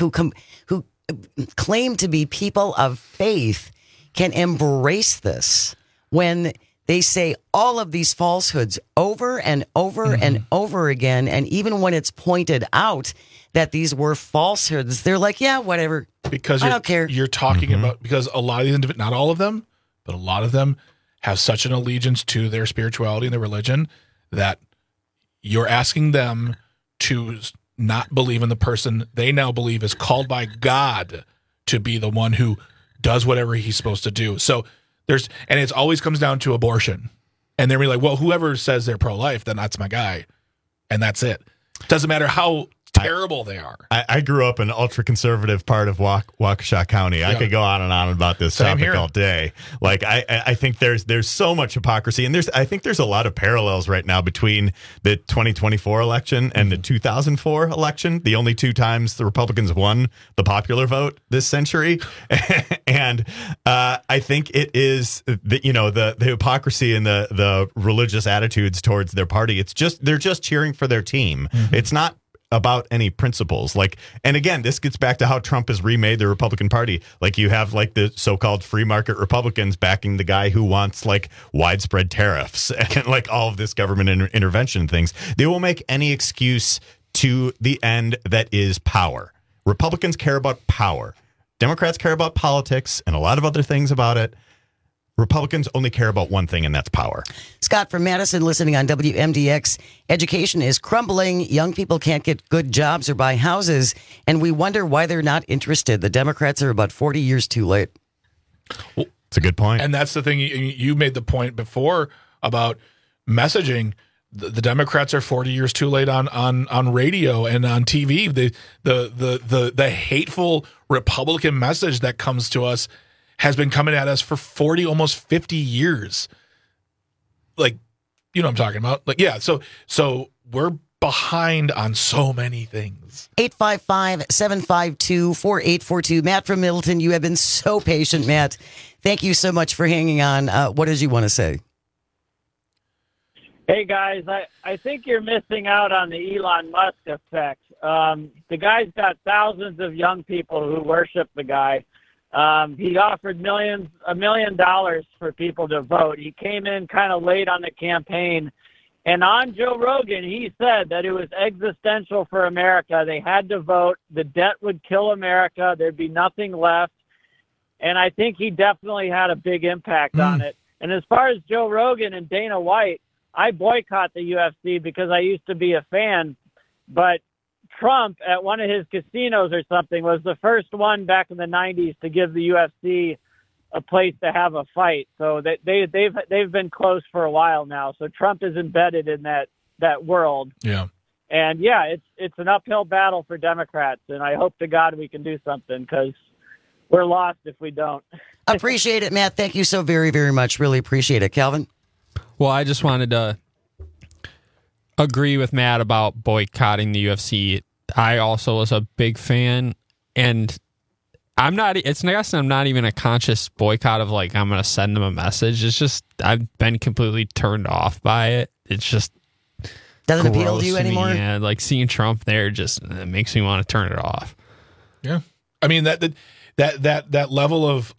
O: claim to be people of faith can embrace this when they say all of these falsehoods over and over and over again. And even when it's pointed out that these were falsehoods, they're like, yeah, whatever.
N: Because
O: I don't care.
N: You're talking about, because a lot of these, not all of them, but a lot of them have such an allegiance to their spirituality and their religion that you're asking them to not believe in the person they now believe is called by God to be the one who does whatever he's supposed to do. So and it always comes down to abortion. And they're like, well, whoever says they're pro-life, then that's my guy. And that's it. Doesn't matter how terrible they are.
P: I grew up in an ultra-conservative part of Waukesha County. I could go on and on about this topic all day. Like I think there's so much hypocrisy, and I think there's a lot of parallels right now between the 2024 election and the 2004 election. The only two times the Republicans won the popular vote this century, and I think it is the hypocrisy and the religious attitudes towards their party. It's just they're just cheering for their team. It's not about any principles. And again, this gets back to how Trump has remade the Republican Party. Like you have like the so-called free market Republicans backing the guy who wants like widespread tariffs and like all of this government intervention things. They will make any excuse to the end that is power. Republicans care about power. Democrats care about politics and a lot of other things about it. Republicans only care about one thing, and that's power.
O: Scott from Madison listening on WMDX. Education is crumbling. Young people can't get good jobs or buy houses, and we wonder why they're not interested. The Democrats are about 40 years too late.
N: Well,
P: it's a good point.
N: And that's the thing. You made the point before about messaging. The Democrats are 40 years too late on radio and on TV. The hateful Republican message that comes to us has been coming at us for 40, almost 50 years. Like, you know what I'm talking about? Like, yeah, so we're behind on so many things.
O: 855-752-4842. Matt from Middleton, you have been so patient, Matt. Thank you so much for hanging on. What did you want to say?
B: Hey, guys, I think you're missing out on the Elon Musk effect. The guy's got thousands of young people who worship the guy. He offered $1 million for people to vote. He came in kind of late on the campaign. And on Joe Rogan, he said that it was existential for America. They had to vote. The debt would kill America. There'd be nothing left. And I think he definitely had a big impact on it. And as far as Joe Rogan and Dana White, I boycott the UFC because I used to be a fan. But Trump at one of his casinos or something was the first one back in the 90s to give the UFC a place to have a fight. So they've been close for a while now. So Trump is embedded in that world.
N: Yeah.
B: And yeah, it's an uphill battle for Democrats, and I hope to God we can do something because we're lost if we don't.
O: Appreciate it, Matt. Thank you so very, very much. Really appreciate it. Calvin?
D: Well, I just wanted to agree with Matt about boycotting the UFC. I also was a big fan, and I'm not even a conscious boycott of like, I'm going to send them a message. It's just, I've been completely turned off by it. It's just
O: doesn't appeal to you anymore.
D: Yeah. Like seeing Trump there just it makes me want to turn it off.
N: Yeah. I mean, that level of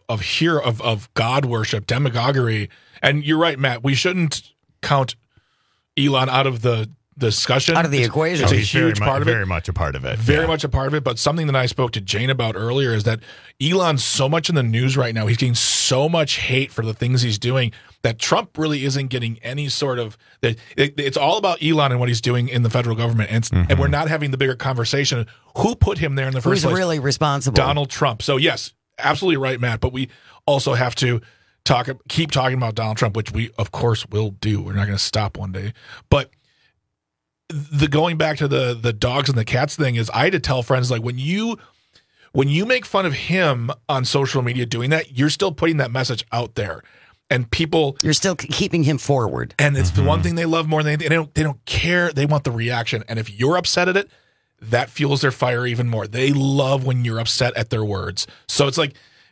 N: God worship, demagoguery. And you're right, Matt, we shouldn't count Elon out of the discussion,
O: out of the equation.
N: It's a huge part of it.
P: Very much a part of it.
N: Very much a part of it. But something that I spoke to Jane about earlier is that Elon's so much in the news right now. He's getting so much hate for the things he's doing that Trump really isn't getting any sort of that. It's all about Elon and what he's doing in the federal government, and we're not having the bigger conversation. Who put him there in the first place?
O: Who's really responsible?
N: Donald Trump. So yes, absolutely right, Matt. But we also have to keep talking about Donald Trump, which we of course will do. We're not going to stop one day, but the going back to the dogs and the cats thing is I had to tell friends, like, when you make fun of him on social media doing that, you're still putting that message out there. And people,
O: you're still keeping him forward.
N: And it's the one thing they love more than anything. They don't care. They want the reaction. And if you're upset at it, that fuels their fire even more. They love when you're upset at their words. So it's like,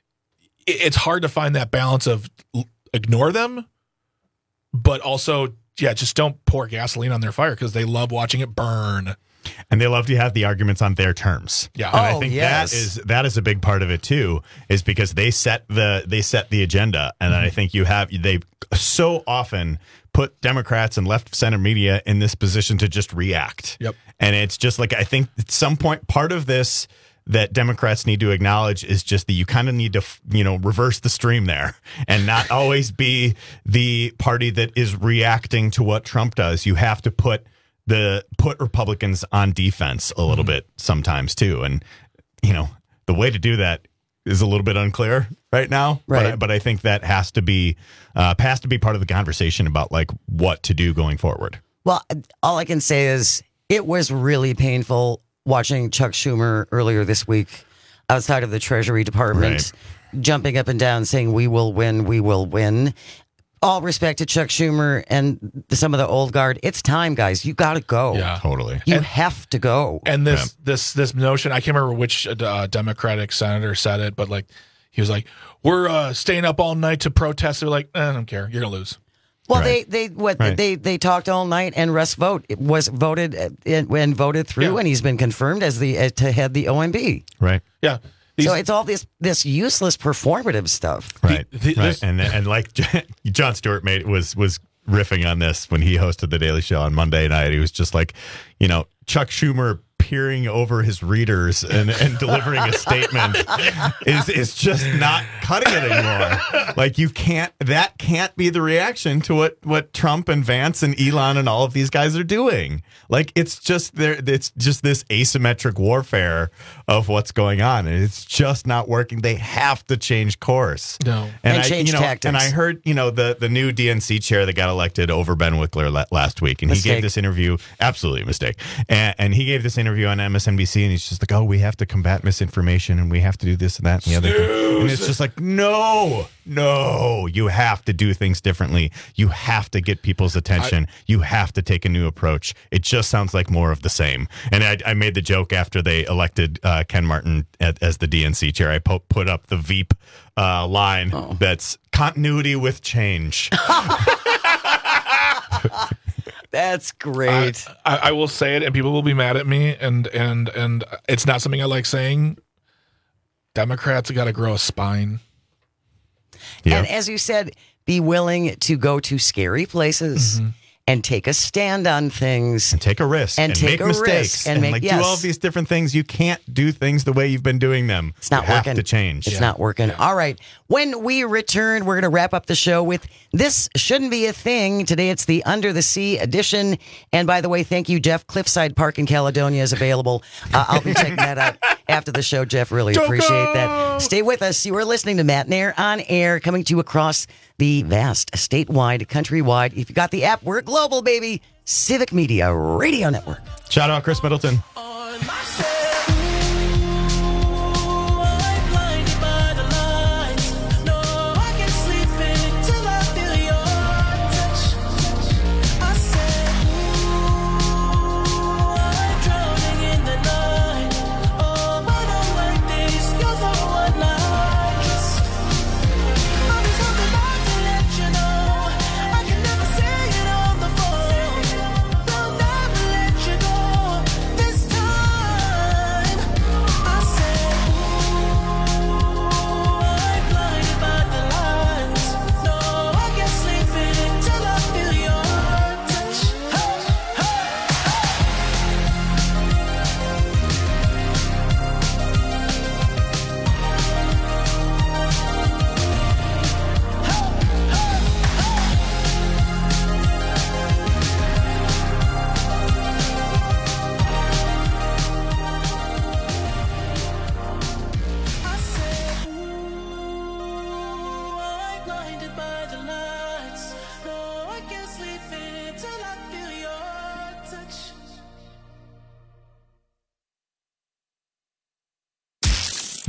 N: it's hard to find that balance of ignore them, but also, just don't pour gasoline on their fire because they love watching it burn.
S: And they love to have the arguments on their terms.
N: Yeah.
S: And I think that is a big part of it too, is because they set the agenda. And I think they so often put Democrats and left center media in this position to just react.
N: Yep.
S: And it's just like, I think at some point, part of this that Democrats need to acknowledge is just that you kind of need to, reverse the stream there and not always be the party that is reacting to what Trump does. You have to put Republicans on defense a little bit sometimes too. And, the way to do that is a little bit unclear right now.
O: Right.
S: But I think that has to be part of the conversation about like what to do going forward.
O: Well, all I can say is it was really painful watching Chuck Schumer earlier this week outside of the Treasury Department, jumping up and down saying, "We will win, we will win." All respect to Chuck Schumer and some of the old guard. It's time, guys. You got to go.
N: Yeah,
S: totally.
O: You have to go.
N: And this notion, I can't remember which Democratic senator said it, but like he was like, "We're staying up all night to protest." They're like, "I don't care. You're gonna lose."
O: Well, they talked all night, and Russ Vought was voted through, and he's been confirmed as to head the OMB.
S: Right.
N: Yeah.
O: So it's all this useless performative stuff.
S: Right. Right. And like Jon Stewart was riffing on this when he hosted the Daily Show on Monday night. He was just like, Chuck Schumer peering over his readers and delivering a statement is just not cutting it anymore. Like that can't be the reaction to what Trump and Vance and Elon and all of these guys are doing. Like it's just this asymmetric warfare of what's going on, and it's just not working. They have to change course.
N: No.
O: And change tactics.
S: And I heard, the new DNC chair that got elected over Ben Wickler last week, and he gave this interview, absolutely a mistake. And he gave this interview on MSNBC, and he's just like, "Oh, we have to combat misinformation, and we have to do this and that and the other thing." And it's just like, no, you have to do things differently. You have to get people's attention. You have to take a new approach. It just sounds like more of the same. And I made the joke after they elected Ken Martin as the DNC chair. I put up the Veep line that's continuity with change.
O: That's great.
N: I will say it, and people will be mad at me, and it's not something I like saying. Democrats got to grow a spine.
O: Yeah. And as you said, be willing to go to scary places and take a stand on things.
S: And take a risk.
O: And take
S: make
O: a
S: mistakes.
O: risk. And
S: do all of these different things. You can't do things the way you've been doing them.
O: It's not
S: you
O: working.
S: have to change.
O: It's not working. Yeah. All right. When we return, we're going to wrap up the show with This Shouldn't Be a Thing. Today it's the Under the Sea edition. And by the way, thank you, Jeff. Cliffside Park in Caledonia is available. I'll be checking that out after the show, Jeff. Really appreciate that. Stay with us. You are listening to Matt Nair on air, coming to you across the vast, statewide, countrywide. If you got the app, we're global, baby. Civic Media Radio Network.
S: Shout out Chris Middleton.
R: This time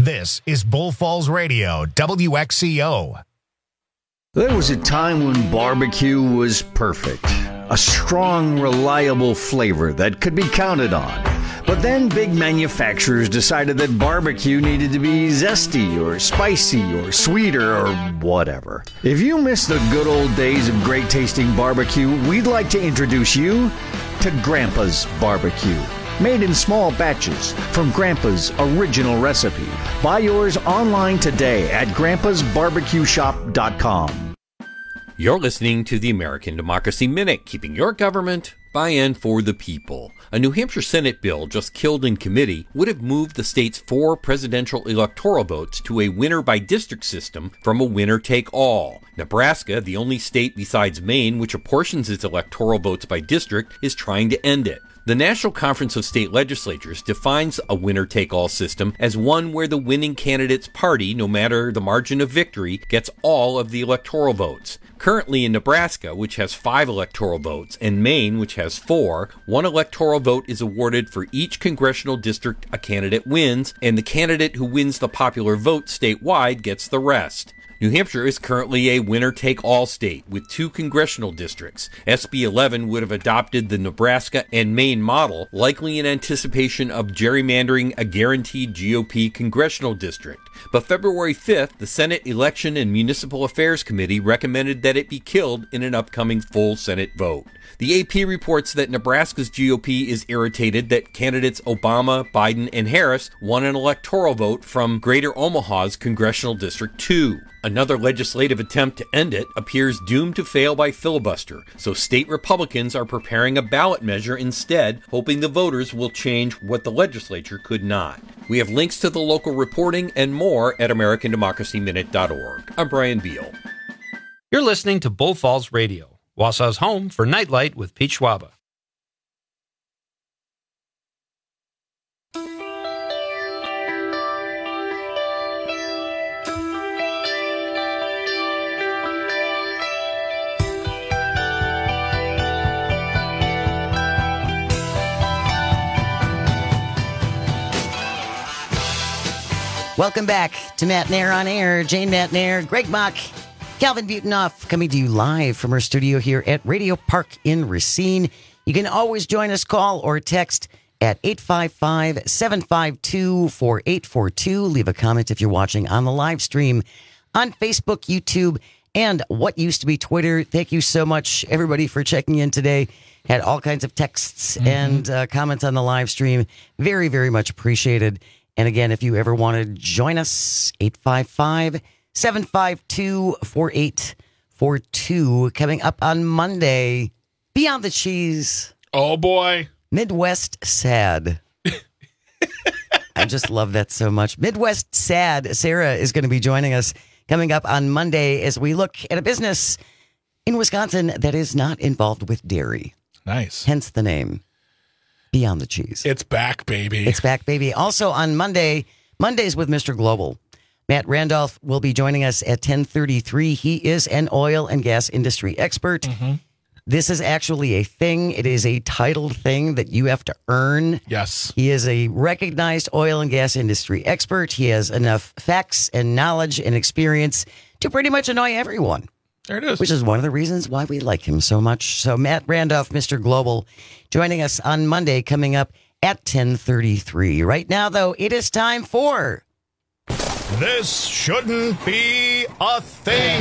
A: This is Bull Falls Radio, WXCO.
F: There was a time when barbecue was perfect. A strong, reliable flavor that could be counted on. But then big manufacturers decided that barbecue needed to be zesty or spicy or sweeter or whatever. If you miss the good old days of great tasting barbecue, we'd like to introduce you to Grandpa's Barbecue. Made in small batches from Grandpa's original recipe. Buy yours online today at grandpasbarbecueshop.com.
G: You're listening to the American Democracy Minute, keeping your government by and for the people. A New Hampshire Senate bill just killed in committee would have moved the state's 4 presidential electoral votes to a winner-by-district system from a winner-take-all. Nebraska, the only state besides Maine which apportions its electoral votes by district, is trying to end it. The National Conference of State Legislatures defines a winner-take-all system as one where the winning candidate's party, no matter the margin of victory, gets all of the electoral votes. Currently in Nebraska, which has 5 electoral votes, and Maine, which has 4, 1 electoral vote is awarded for each congressional district a candidate wins, and the candidate who wins the popular vote statewide gets the rest. New Hampshire is currently a winner-take-all state with 2 congressional districts. SB 11 would have adopted the Nebraska and Maine model, likely in anticipation of gerrymandering a guaranteed GOP congressional district. But February 5th, the Senate Election and Municipal Affairs Committee recommended that it be killed in an upcoming full Senate vote. The AP reports that Nebraska's GOP is irritated that candidates Obama, Biden, and Harris won an electoral vote from Greater Omaha's Congressional District 2. Another legislative attempt to end it appears doomed to fail by filibuster, so state Republicans are preparing a ballot measure instead, hoping the voters will change what the legislature could not. We have links to the local reporting and more at AmericanDemocracyMinute.org. I'm Brian Beal.
H: You're listening to Bull Falls Radio, Wausau's home for Nightlight with Pete Schwaba.
O: Welcome back to Matt Nair on Air. Jane Matt Nair, Greg Mock, Calvin Butonoff coming to you live from our studio here at Radio Park in Racine. You can always join us, call or text at 855-752-4842. Leave a comment if you're watching on the live stream on Facebook, YouTube, and what used to be Twitter. Thank you so much, everybody, for checking in today. Had all kinds of texts and comments on the live stream. Very, very much appreciated. And again, if you ever want to join us, 855-752-4842. Coming up on Monday, Beyond the Cheese.
N: Oh, boy.
O: Midwest Sad. I just love that so much. Midwest Sad. Sarah is going to be joining us coming up on Monday as we look at a business in Wisconsin that is not involved with dairy.
N: Nice.
O: Hence the name. Beyond the Cheese.
N: It's back, baby.
O: It's back, baby. Also on Mondays with Mr. Global. Matt Randolph will be joining us at 10:33. He is an oil and gas industry expert. This is actually a thing. It is a titled thing that you have to earn.
N: Yes.
O: He is a recognized oil and gas industry expert. He has enough facts and knowledge and experience to pretty much annoy everyone.
N: There it is.
O: Which is one of the reasons why we like him so much. So Matt Randolph, Mr. Global, joining us on Monday, coming up at 10:33. Right now, though, it is time for...
A: This shouldn't be a thing.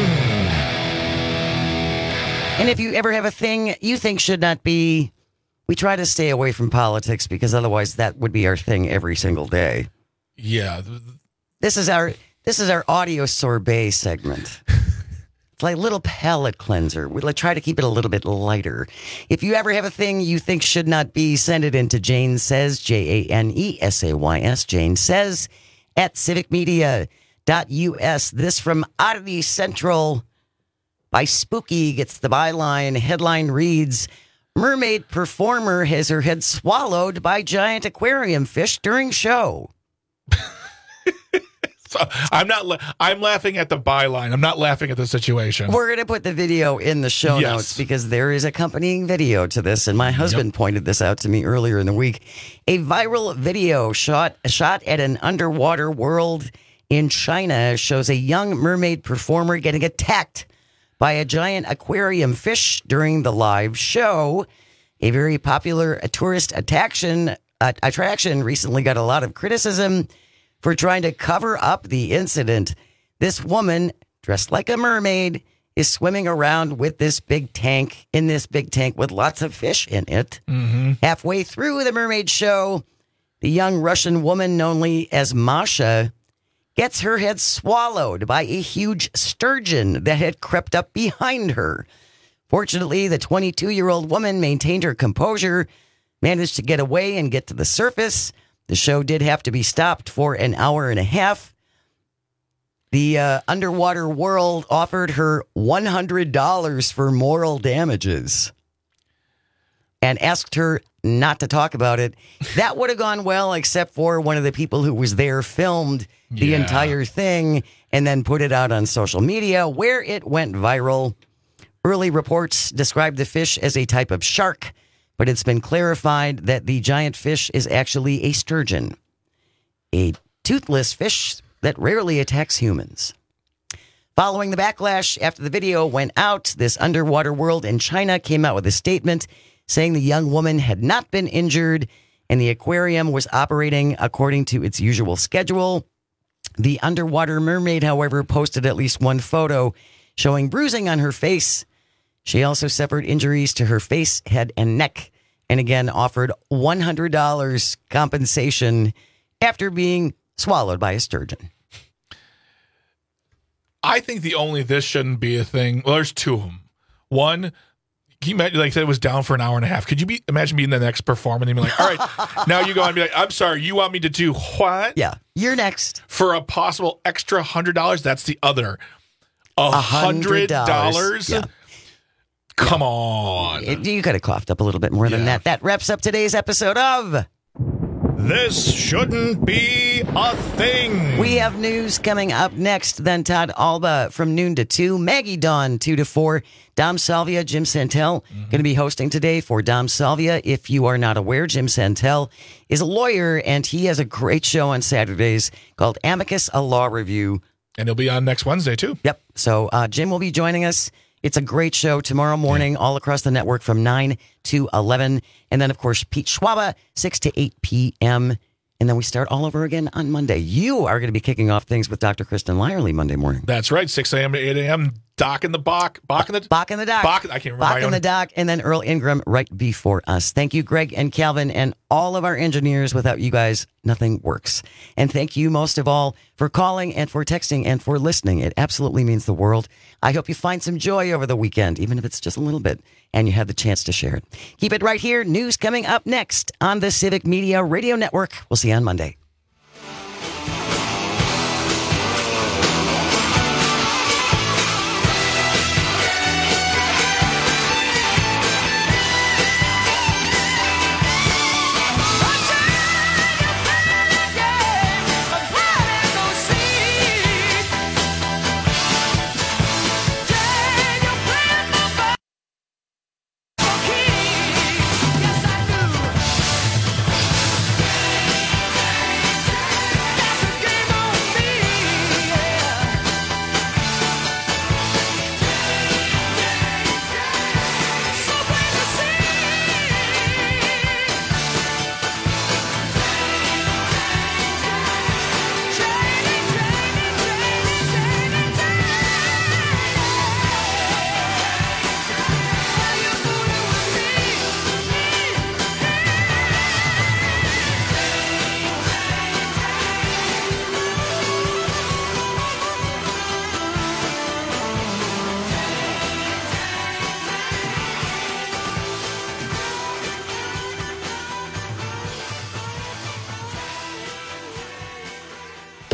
O: And if you ever have a thing you think should not be, we try to stay away from politics because otherwise that would be our thing every single day.
N: Yeah.
O: This is our audio sorbet segment. It's like a little palate cleanser. We try to keep it a little bit lighter. If you ever have a thing you think should not be, send it into Jane Says, JANESAYS, Jane Says, at civicmedia.us. This from Oddity Central by Spooky gets the byline. Headline reads, Mermaid performer has her head swallowed by giant aquarium fish during show.
N: So I'm laughing at the byline. I'm not laughing at the situation.
O: We're going to put the video in the show notes because there is accompanying video to this, and my husband pointed this out to me earlier in the week. A viral video shot at an underwater world in China shows a young mermaid performer getting attacked by a giant aquarium fish during the live show. A very popular tourist attraction recently got a lot of criticism for trying to cover up the incident. This woman, dressed like a mermaid, is swimming around with this big tank, with lots of fish in it.
N: Mm-hmm.
O: Halfway through the mermaid show, the young Russian woman known as Masha gets her head swallowed by a huge sturgeon that had crept up behind her. Fortunately, the 22-year-old woman maintained her composure, managed to get away and get to the surface. The show did have to be stopped for an hour and a half. The underwater world offered her $100 for moral damages and asked her not to talk about it. That would have gone well, except for one of the people who was there filmed the entire thing and then put it out on social media, where it went viral. Early reports described the fish as a type of shark, but it's been clarified that the giant fish is actually a sturgeon, a toothless fish that rarely attacks humans. Following the backlash after the video went out, this underwater world in China came out with a statement saying the young woman had not been injured and the aquarium was operating according to its usual schedule. The underwater mermaid, however, posted at least one photo showing bruising on her face. She also suffered injuries to her face, head, and neck, and again offered $100 compensation after being swallowed by a sturgeon.
N: I think this shouldn't be a thing. Well, there's two of them. One, he like I said, it was down for an hour and a half. Could you imagine being the next performer and be like, all right, now you go and be like, I'm sorry, you want me to do what?
O: Yeah, you're next.
N: For a possible extra $100, that's the other. $100?
O: Yeah.
N: Come on.
O: You could have coughed up a little bit more than that. That wraps up today's episode of
A: This Shouldn't Be a Thing.
O: We have news coming up next. Then Todd Alba from noon to 2. Maggie Dawn 2 to 4. Dom Salvia, Jim Santel going to be hosting today for Dom Salvia. If you are not aware, Jim Santel is a lawyer, and he has a great show on Saturdays called Amicus, a Law Review.
N: And he'll be on next Wednesday, too.
O: Yep. So Jim will be joining us. It's a great show tomorrow morning, all across the network from 9 to 11. And then, of course, Pete Schwaba, 6 to 8 p.m. And then we start all over again on Monday. You are going to be kicking off things with Dr. Kristen Lyerly Monday morning.
N: That's right, 6 a.m. to 8 a.m. Bach in the dock.
O: I can't remember. Bach in the dock, and then Earl Ingram right before us. Thank you, Greg and Calvin, and all of our engineers. Without you guys, nothing works. And thank you most of all for calling and for texting and for listening. It absolutely means the world. I hope you find some joy over the weekend, even if it's just a little bit, and you have the chance to share it. Keep it right here. News coming up next on the Civic Media Radio Network. We'll see you on Monday.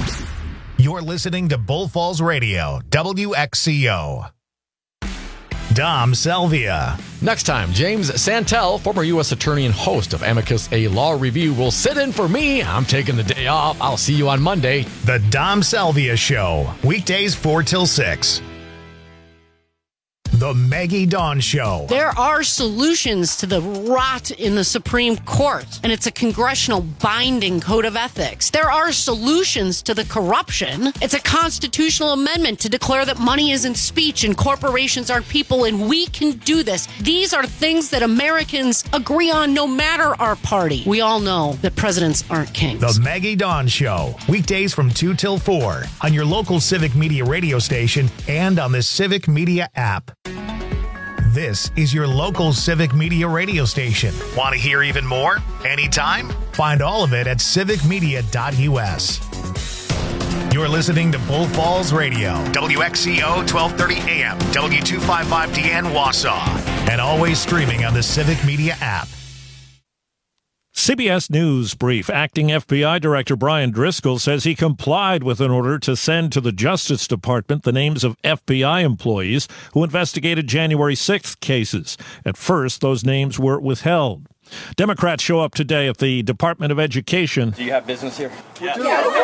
A: You're listening to Bull Falls Radio, WXCO. Dom Salvia.
I: Next time, James Santel, former U.S. attorney and host of Amicus, a law review, will sit in for me. I'm taking the day off. I'll see you on Monday.
A: The Dom Salvia Show, weekdays 4 till 6. The Maggie Dawn Show.
L: There are solutions to the rot in the Supreme Court, and it's a congressional binding code of ethics. There are solutions to the corruption. It's a constitutional amendment to declare that money isn't speech and corporations aren't people, and we can do this. These are things that Americans agree on no matter our party. We all know that presidents aren't kings.
A: The Maggie Dawn Show, weekdays from 2 till 4 on your local Civic Media radio station and on the Civic Media app. This is your local Civic Media radio station. Want to hear even more? Anytime? Find all of it at civicmedia.us. You're listening to Bull Falls Radio, WXCO 1230 AM, W255DN Wausau, and always streaming on the Civic Media app.
J: CBS News brief. Acting FBI Director Brian Driscoll says he complied with an order to send to the Justice Department the names of FBI employees who investigated January 6th cases. At first, those names were withheld. Democrats show up today at the Department of Education.
K: Do you have business here?
J: Yes.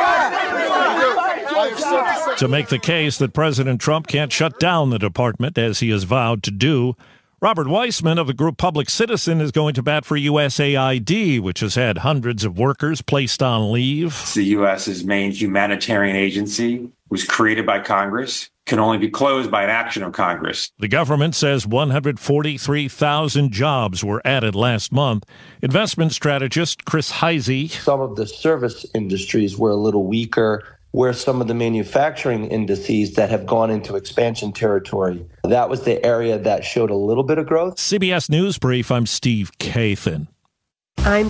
J: To make the case that President Trump can't shut down the department, as he has vowed to do. Robert Weissman of the group Public Citizen is going to bat for USAID, which has had hundreds of workers placed on leave.
M: It's the U.S.'s main humanitarian agency, was created by Congress, can only be closed by an action of Congress.
J: The government says 143,000 jobs were added last month. Investment strategist Chris Heisey.
Q: Some of the service industries were a little weaker, where some of the manufacturing indices that have gone into expansion territory. That was the area that showed a little bit of growth.
J: CBS News Brief, I'm Steve Kathan.
E: I'm